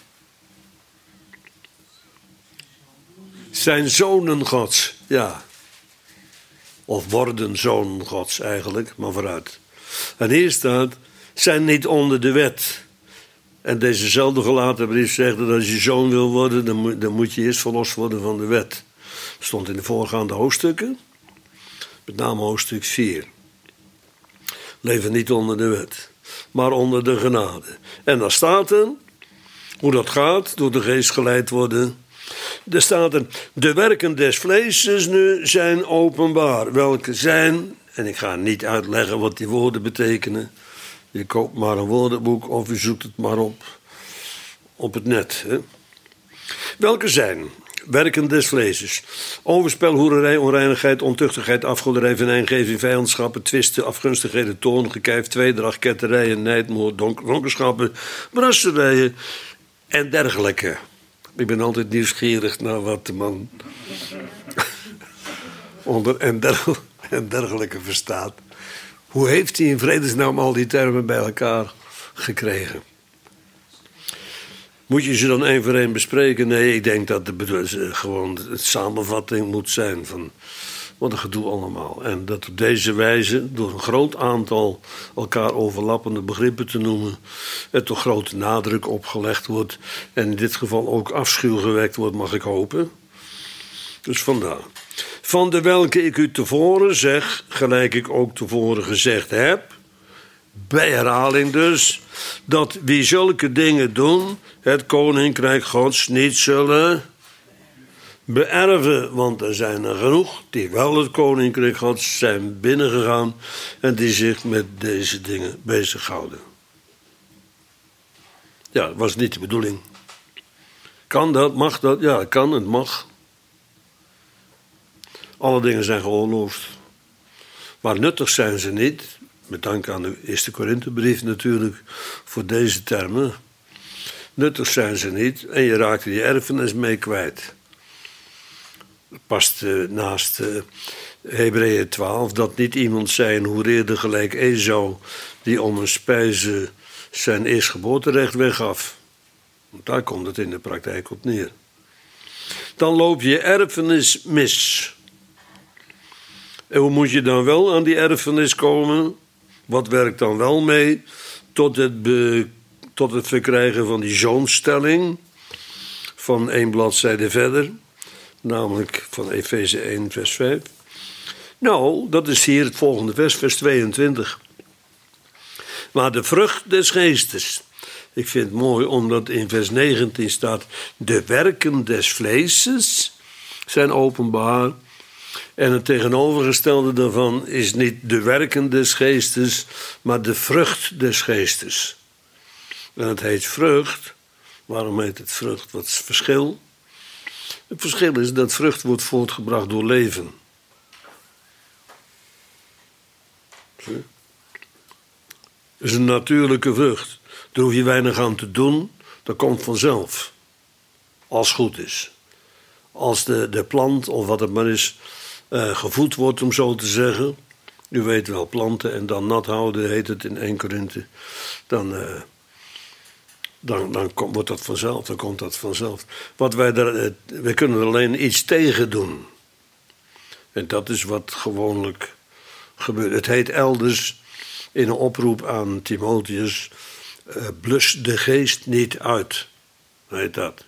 S1: Zijn zonen Gods, ja. Of worden zonen Gods eigenlijk, maar vooruit. En hier staat, zijn niet onder de wet. En dezezelfde gelaten brief zegt dat als je zoon wil worden, dan moet, dan moet je eerst verlost worden van de wet. Dat stond in de voorgaande hoofdstukken, met name hoofdstuk vier. Leven niet onder de wet, maar onder de genade. En daar staat er, hoe dat gaat, door de geest geleid worden. Er staat er, de werken des vleeses nu zijn openbaar. Welke zijn, en ik ga niet uitleggen wat die woorden betekenen. Je koopt maar een woordenboek of je zoekt het maar op, op het net. Hè? Welke zijn werken des vleeses? Overspel, hoererij, onreinigheid, ontuchtigheid, afgoderij, venijngeving, vijandschappen, twisten, afgunstigheden, toorn, gekijf, tweedracht, ketterijen, nijd, moord, dronkenschappen, brasterijen en dergelijke. Ik ben altijd nieuwsgierig naar wat de man onder en, dergel, en dergelijke verstaat. Hoe heeft hij in vredesnaam al die termen bij elkaar gekregen? Moet je ze dan één voor één bespreken? Nee, ik denk dat de gewoon de samenvatting moet zijn van wat een gedoe allemaal. En dat op deze wijze, door een groot aantal elkaar overlappende begrippen te noemen, er toch grote nadruk opgelegd wordt. En in dit geval ook afschuw gewekt wordt, mag ik hopen. Dus vandaar. Van de welke ik u tevoren zeg, gelijk ik ook tevoren gezegd heb, bij herhaling dus, dat wie zulke dingen doen, het koninkrijk Gods niet zullen beërven. Want er zijn er genoeg die wel het koninkrijk Gods zijn binnengegaan en die zich met deze dingen bezighouden. Ja, dat was niet de bedoeling. Kan dat? Mag dat? Ja, het kan, het mag. Alle dingen zijn geoorloofd. Maar nuttig zijn ze niet. Met dank aan de eerste Korinthebrief natuurlijk voor deze termen. Nuttig zijn ze niet en je raakt je erfenis mee kwijt. Dat past uh, naast uh, Hebreeën twaalf dat niet iemand zijn hoereerde gelijk Esau die om een spijze zijn eerstgeboorterecht weggaf. Want daar komt het in de praktijk op neer. Dan loop je erfenis mis. En hoe moet je dan wel aan die erfenis komen? Wat werkt dan wel mee tot het, be, tot het verkrijgen van die zoonstelling van één bladzijde verder, namelijk van Efeze één vers vijf. Nou, dat is hier het volgende vers, vers tweeëntwintig. Maar de vrucht des geestes. Ik vind het mooi omdat in vers negentien staat, de werken des vleeses zijn openbaar. En het tegenovergestelde daarvan is niet de werken des geestes, maar de vrucht des geestes. En het heet vrucht. Waarom heet het vrucht? Wat is het verschil? Het verschil is dat vrucht wordt voortgebracht door leven. Zie? Het is een natuurlijke vrucht. Daar hoef je weinig aan te doen. Dat komt vanzelf. Als het goed is. Als de, de plant, of wat het maar is, uh, gevoed wordt, om zo te zeggen. U weet wel, planten en dan nat houden, heet het in één Korinthe. Dan, uh, dan, dan komt, wordt dat vanzelf, dan komt dat vanzelf. Wat wij, daar, uh, wij kunnen er alleen iets tegen doen. En dat is wat gewoonlijk gebeurt. Het heet elders in een oproep aan Timotheus, uh, blus de geest niet uit. Heet dat.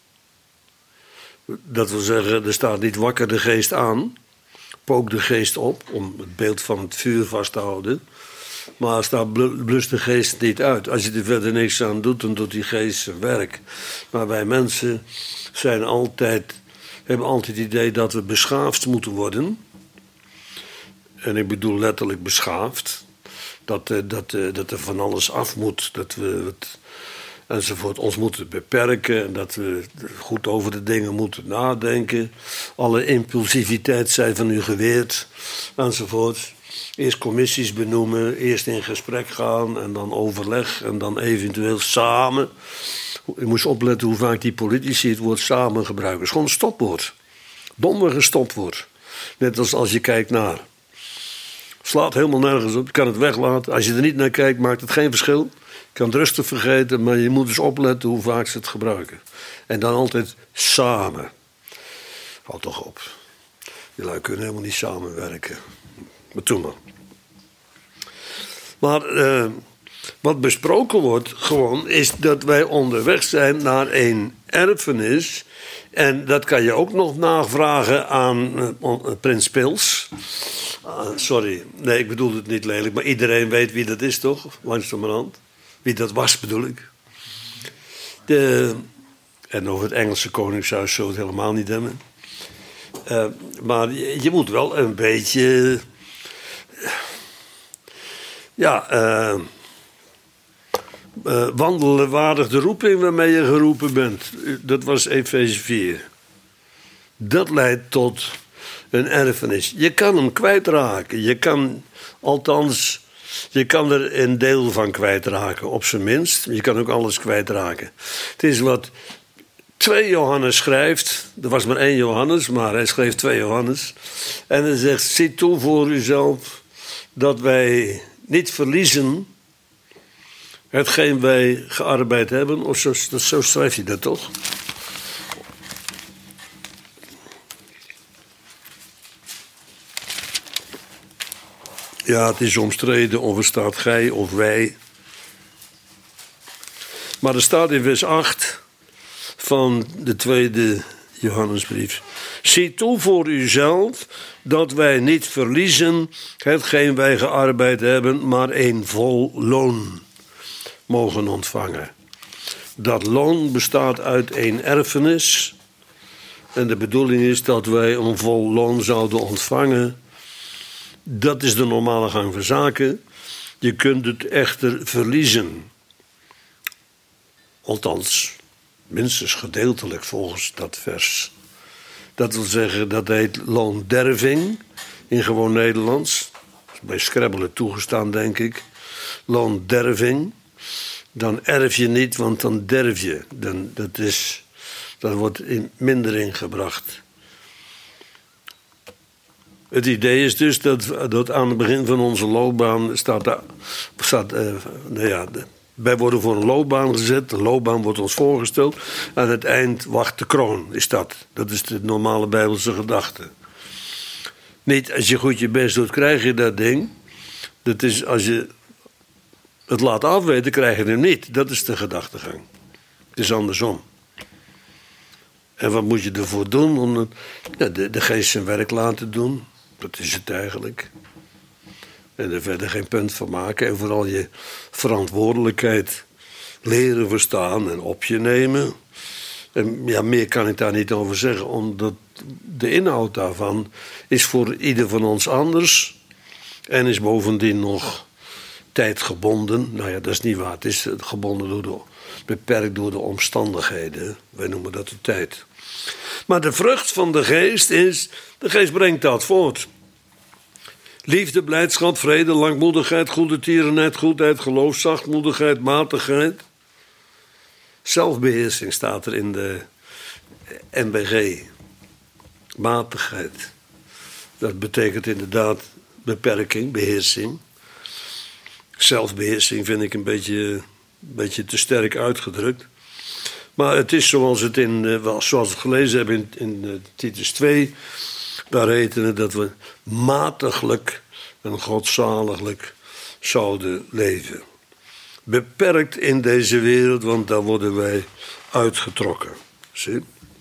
S1: Dat wil zeggen, er staat niet wakker de geest aan, pook de geest op, om het beeld van het vuur vast te houden. Maar er staat blus de geest niet uit. Als je er verder niks aan doet, dan doet die geest zijn werk. Maar wij mensen zijn altijd, hebben altijd het idee dat we beschaafd moeten worden. En ik bedoel letterlijk beschaafd. Dat, dat, dat er van alles af moet, dat we het enzovoort ons moeten beperken en dat we goed over de dingen moeten nadenken. Alle impulsiviteit zij van u geweerd, enzovoort. Eerst commissies benoemen, eerst in gesprek gaan en dan overleg en dan eventueel samen. Je moest opletten hoe vaak die politici het woord samen gebruiken. Het is gewoon een stopwoord. Domweg een stopwoord. Net als als je kijkt naar. Slaat helemaal nergens op, je kan het weglaten. Als je er niet naar kijkt, maakt het geen verschil. Je kan het rustig vergeten, maar je moet dus opletten hoe vaak ze het gebruiken. En dan altijd samen. Houd toch op. Jullie kunnen helemaal niet samenwerken. Maar toen maar. Maar uh, wat besproken wordt gewoon is dat wij onderweg zijn naar een erfenis. En dat kan je ook nog navragen aan uh, Prins Pils. Uh, sorry, nee, ik bedoel het niet lelijk, maar iedereen weet wie dat is, toch? Langzamerhand. Wie dat was, bedoel ik. De, en over het Engelse koningshuis zo het helemaal niet hebben. Uh, maar je, je moet wel een beetje. Ja, uh, uh, wandelen waardig de roeping waarmee je geroepen bent. Dat was Efeze vier. Dat leidt tot een erfenis. Je kan hem kwijtraken. Je kan, althans, je kan er een deel van kwijtraken, op zijn minst. Je kan ook alles kwijtraken. Het is wat twee Johannes schrijft. Er was maar één Johannes, maar hij schreef twee Johannes. En hij zegt, zie toe voor uzelf dat wij niet verliezen hetgeen wij gearbeid hebben. Of zo, zo schrijf je dat toch? Ja, het is omstreden of er staat gij of wij. Maar er staat in vers acht van de tweede Johannesbrief. Zie toe voor uzelf dat wij niet verliezen hetgeen wij gearbeid hebben, maar een vol loon mogen ontvangen. Dat loon bestaat uit een erfenis. En de bedoeling is dat wij een vol loon zouden ontvangen. Dat is de normale gang van zaken. Je kunt het echter verliezen. Althans, minstens gedeeltelijk volgens dat vers. Dat wil zeggen, dat heet loonderving in gewoon Nederlands. Bij Scrabble toegestaan, denk ik. Loonderving. Dan erf je niet, want dan derf je. Dan, dat, is, dat wordt in mindering gebracht. Het idee is dus dat, dat aan het begin van onze loopbaan staat, staat uh, nou ja, de, wij worden voor een loopbaan gezet, de loopbaan wordt ons voorgesteld. Aan het eind wacht de kroon, is dat. Dat is de normale Bijbelse gedachte. Niet als je goed je best doet, krijg je dat ding. Dat is als je het laat afweten, krijg je hem niet. Dat is de gedachtegang. Het is andersom. En wat moet je ervoor doen? Om het, ja, de, de geest zijn werk laten doen. Dat is het eigenlijk. En er verder geen punt van maken. En vooral je verantwoordelijkheid leren verstaan en op je nemen. En ja, meer kan ik daar niet over zeggen, omdat de inhoud daarvan is voor ieder van ons anders. En is bovendien nog tijdgebonden. Nou ja, dat is niet waar. Het is gebonden door de, beperkt door de omstandigheden. Wij noemen dat de tijd. Maar de vrucht van de geest is, de geest brengt dat voort. Liefde, blijdschap, vrede, langmoedigheid, goede tierenheid, goedheid, geloof, zachtmoedigheid, matigheid. Zelfbeheersing staat er in de N B G. Matigheid. Dat betekent inderdaad beperking, beheersing. Zelfbeheersing vind ik een beetje, een beetje te sterk uitgedrukt. Maar het is zoals, het in, zoals we gelezen hebben in, in Titus twee. Daar rekenen het dat we matiglijk en godzaliglijk zouden leven. Beperkt in deze wereld, want daar worden wij uitgetrokken. Zie?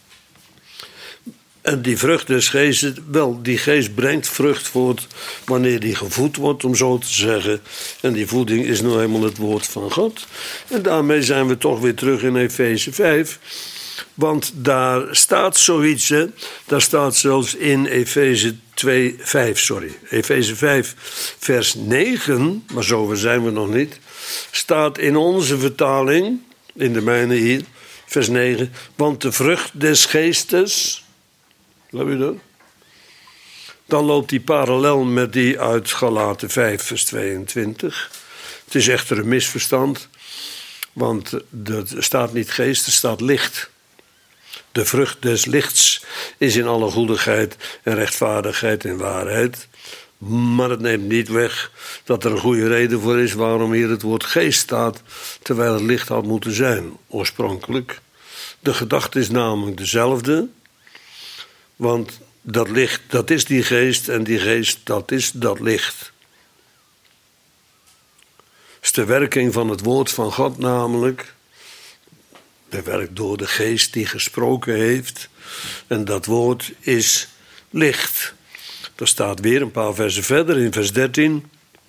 S1: En die vrucht des geestes, wel, die geest brengt vrucht voort wanneer die gevoed wordt, om zo te zeggen. En die voeding is nou helemaal het woord van God. En daarmee zijn we toch weer terug in Efeze vijf. Want daar staat zoiets, hè. Daar staat zelfs in Efeze twee, vijf, sorry. Efeze vijf, vers negen, maar zover zijn we nog niet. Staat in onze vertaling, in de mijne hier, vers negen. Want de vrucht des geestes... Heb je dat? Dan loopt die parallel met die uit Galaten vijf, vers tweeëntwintig. Het is echter een misverstand, want er staat niet geest, er staat licht. De vrucht des lichts is in alle goedigheid en rechtvaardigheid en waarheid. Maar het neemt niet weg dat er een goede reden voor is waarom hier het woord geest staat, terwijl het licht had moeten zijn, oorspronkelijk. De gedachte is namelijk dezelfde. Want dat licht, dat is die geest en die geest, dat is dat licht. Het is de werking van het woord van God namelijk. De werkt door de geest die gesproken heeft. En dat woord is licht. Er staat weer een paar versen verder in vers dertien.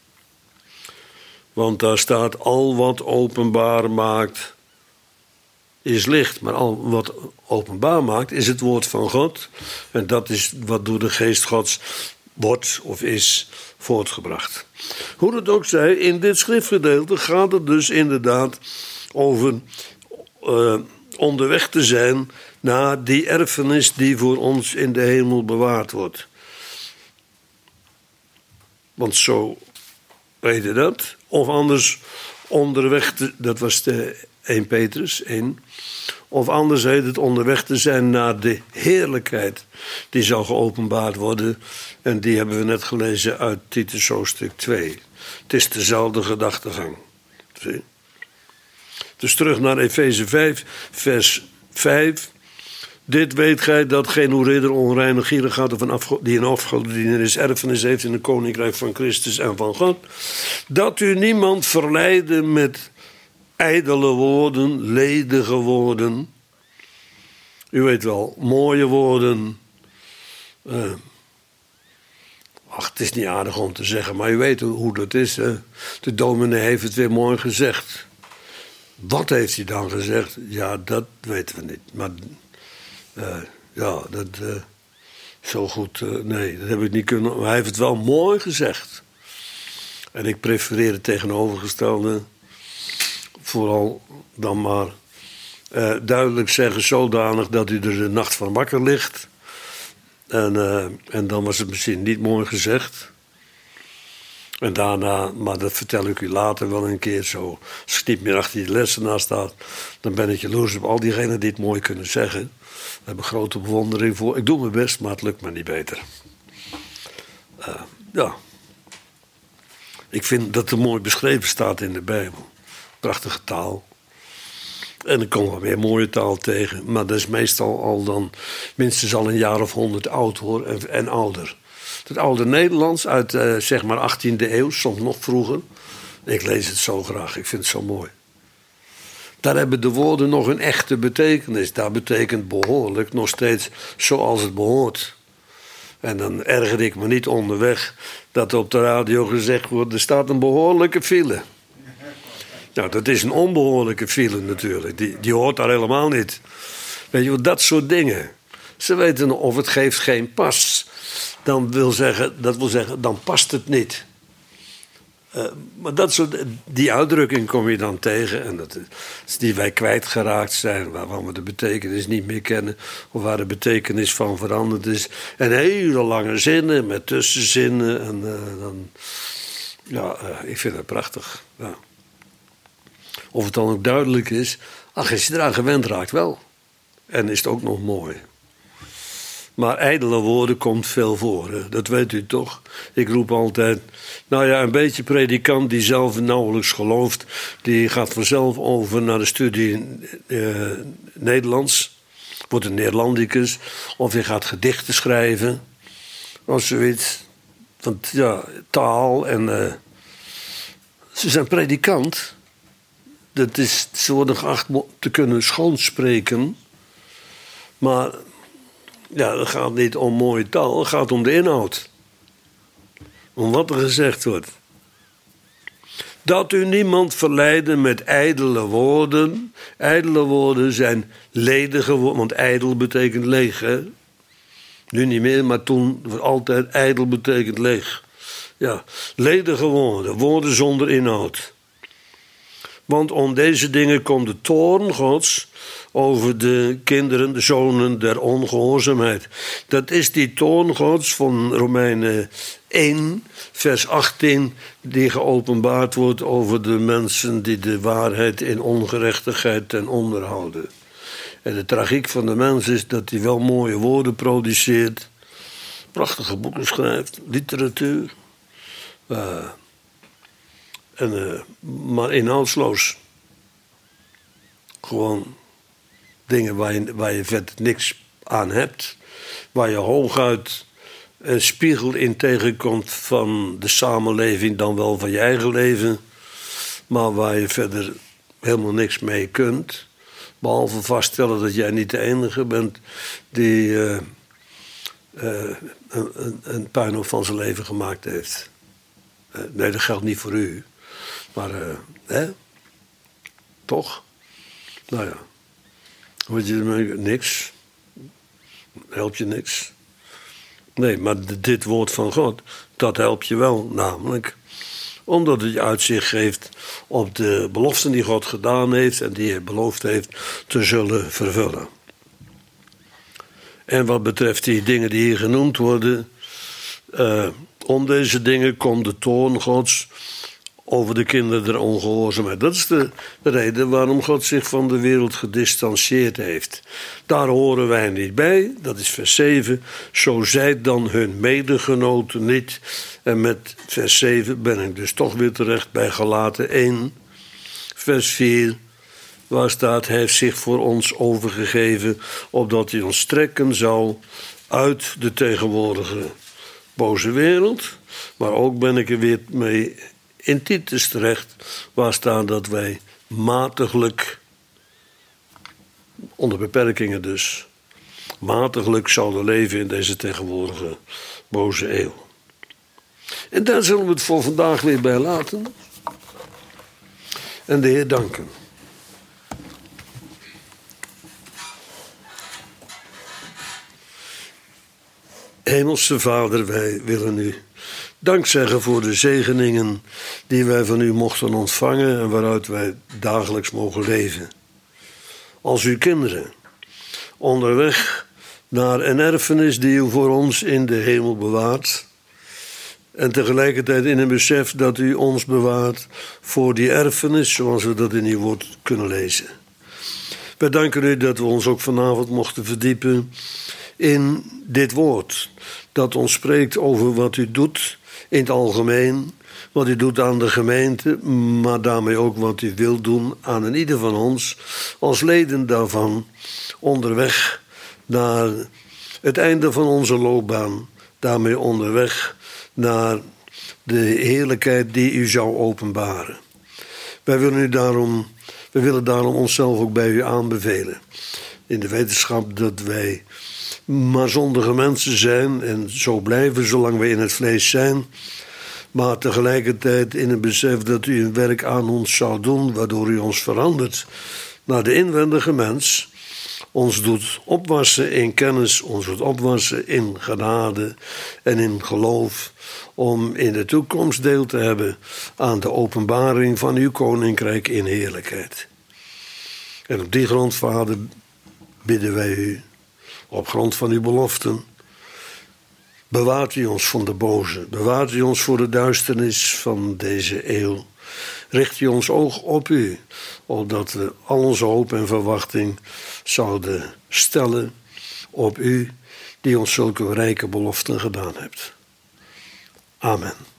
S1: Want daar staat al wat openbaar maakt is licht, maar al wat openbaar maakt is het woord van God. En dat is wat door de geest Gods wordt of is voortgebracht. Hoe het ook zij, in dit schriftgedeelte gaat het dus inderdaad over uh, onderweg te zijn naar die erfenis die voor ons in de hemel bewaard wordt. Want zo weet je dat. Of anders onderweg, te, dat was de Eerste Petrus één. Of anders heet het onderweg te zijn naar de heerlijkheid die zal geopenbaard worden. En die hebben we net gelezen uit Titus hoofdstuk twee. Het is dezelfde gedachtegang. Zie? Dus terug naar Efeze vijf, vers vijf. Dit weet gij dat geen oeridder, onreinig, gierig of een afgo- die een afgodendiener is, erfenis heeft in het koninkrijk van Christus en van God. Dat u niemand verleidde met ijdele woorden, ledige woorden. U weet wel, mooie woorden. Uh, ach, het is niet aardig om te zeggen, maar u weet hoe dat is. Hè? De dominee heeft het weer mooi gezegd. Wat heeft hij dan gezegd? Ja, dat weten we niet. Maar uh, ja, dat uh, zo goed, uh, nee, dat heb ik niet kunnen. Maar hij heeft het wel mooi gezegd. En ik prefereer het tegenovergestelde. Vooral dan maar uh, duidelijk zeggen, zodanig dat u er de nacht van wakker ligt. En, uh, en dan was het misschien niet mooi gezegd. En daarna, maar dat vertel ik u later wel een keer zo. Als ik niet meer achter die lessenaar staat, dan ben ik jaloers op al diegenen die het mooi kunnen zeggen. Daar heb ik grote bewondering voor. Ik doe mijn best, maar het lukt me niet beter. Uh, ja. Ik vind dat er mooi beschreven staat in de Bijbel. Prachtige taal. En er komt wel weer mooie taal tegen. Maar dat is meestal al dan minstens al een jaar of honderd oud hoor. En, en ouder. Het oude Nederlands uit uh, zeg maar achttiende eeuw. Soms nog vroeger. Ik lees het zo graag. Ik vind het zo mooi. Daar hebben de woorden nog een echte betekenis. Daar betekent behoorlijk nog steeds zoals het behoort. En dan erger ik me niet onderweg dat op de radio gezegd wordt, er staat een behoorlijke file. Nou, dat is een onbehoorlijke file natuurlijk. Die, die hoort daar helemaal niet. Weet je wel, dat soort dingen. Ze weten of het geeft geen pas. Dan wil zeggen, dat wil zeggen, dan past het niet. Uh, maar dat soort, die uitdrukking kom je dan tegen. En dat is die wij kwijtgeraakt zijn. Waarvan we de betekenis niet meer kennen. Of waar de betekenis van veranderd is. En hele lange zinnen met tussenzinnen. En uh, dan... Ja, uh, ik vind het prachtig. Ja. Of het dan ook duidelijk is. Ach, als je eraan gewend raakt, wel. En is het ook nog mooi. Maar ijdele woorden komt veel voor. Hè? Dat weet u toch? Ik roep altijd... Nou ja, een beetje predikant die zelf nauwelijks gelooft... die gaat vanzelf over naar de studie uh, Nederlands. Wordt een Neerlandicus. Of hij gaat gedichten schrijven. Of zoiets. Want ja, taal en... Uh, ze zijn predikant. Dat is, ze worden geacht te kunnen schoonspreken. Maar... Ja, het gaat niet om mooie taal, het gaat om de inhoud. Om wat er gezegd wordt. Dat u niemand verleiden met ijdele woorden. Ijdele woorden zijn ledige woorden, want ijdel betekent leeg. Hè? Nu niet meer, maar toen was altijd ijdel betekent leeg. Ja, ledige woorden, woorden zonder inhoud. Want om deze dingen komt de toorn Gods over de kinderen, de zonen der ongehoorzaamheid. Dat is die toorn Gods van Romeinen één, vers achttien... die geopenbaard wordt over de mensen die de waarheid in ongerechtigheid ten onder houden. En de tragiek van de mens is dat hij wel mooie woorden produceert... prachtige boeken schrijft, literatuur... Uh, en, uh, maar inhoudsloos. Gewoon dingen waar je, waar je verder niks aan hebt. Waar je hooguit een spiegel in tegenkomt van de samenleving, dan wel van je eigen leven. Maar waar je verder helemaal niks mee kunt. Behalve vaststellen dat jij niet de enige bent die uh, uh, een, een, een puinhoop van zijn leven gemaakt heeft. Uh, nee, dat geldt niet voor u. Maar, uh, hè? Toch? Nou ja. Wat je ermee... Niks. Helpt je niks. Nee, maar dit woord van God, dat helpt je wel. Namelijk, omdat het je uitzicht geeft op de beloften die God gedaan heeft... en die hij beloofd heeft te zullen vervullen. En wat betreft die dingen die hier genoemd worden... Uh, om deze dingen komt de toorn Gods... over de kinderen der ongehoorzaamheid. Dat is de reden waarom God zich van de wereld gedistanceerd heeft. Daar horen wij niet bij, dat is vers zeven. Zo zijt dan hun medegenoten niet. En met vers zeven ben ik dus toch weer terecht bij Galaten één. Vers vier, waar staat, hij heeft zich voor ons overgegeven... opdat hij ons trekken zou uit de tegenwoordige boze wereld. Maar ook ben ik er weer mee... in Titus terecht, waar staat dat wij matiglijk, onder beperkingen dus, matiglijk zouden leven in deze tegenwoordige boze eeuw. En daar zullen we het voor vandaag weer bij laten. En de Heer danken. Hemelse Vader, wij willen u dank zeggen voor de zegeningen die wij van u mochten ontvangen en waaruit wij dagelijks mogen leven. Als uw kinderen, onderweg naar een erfenis die u voor ons in de hemel bewaart. En tegelijkertijd in een besef dat u ons bewaart voor die erfenis zoals we dat in uw woord kunnen lezen. Wij danken u dat we ons ook vanavond mochten verdiepen in dit woord. Dat ons spreekt over wat u doet in het algemeen, wat u doet aan de gemeente, maar daarmee ook wat u wilt doen aan een ieder van ons, als leden daarvan, onderweg naar het einde van onze loopbaan, daarmee onderweg naar de heerlijkheid die u zou openbaren. Wij willen u daarom, wij willen daarom onszelf ook bij u aanbevelen, in de wetenschap dat wij maar zondige mensen zijn en zo blijven zolang we in het vlees zijn, maar tegelijkertijd in het besef dat u een werk aan ons zou doen, waardoor u ons verandert naar de inwendige mens, ons doet opwassen in kennis, ons doet opwassen in genade en in geloof, om in de toekomst deel te hebben aan de openbaring van uw koninkrijk in heerlijkheid. En op die grond, Vader, bidden wij u, op grond van uw beloften, bewaart u ons van de boze, bewaart u ons voor de duisternis van deze eeuw. Richt u ons oog op u, opdat we al onze hoop en verwachting zouden stellen op u, die ons zulke rijke beloften gedaan hebt. Amen.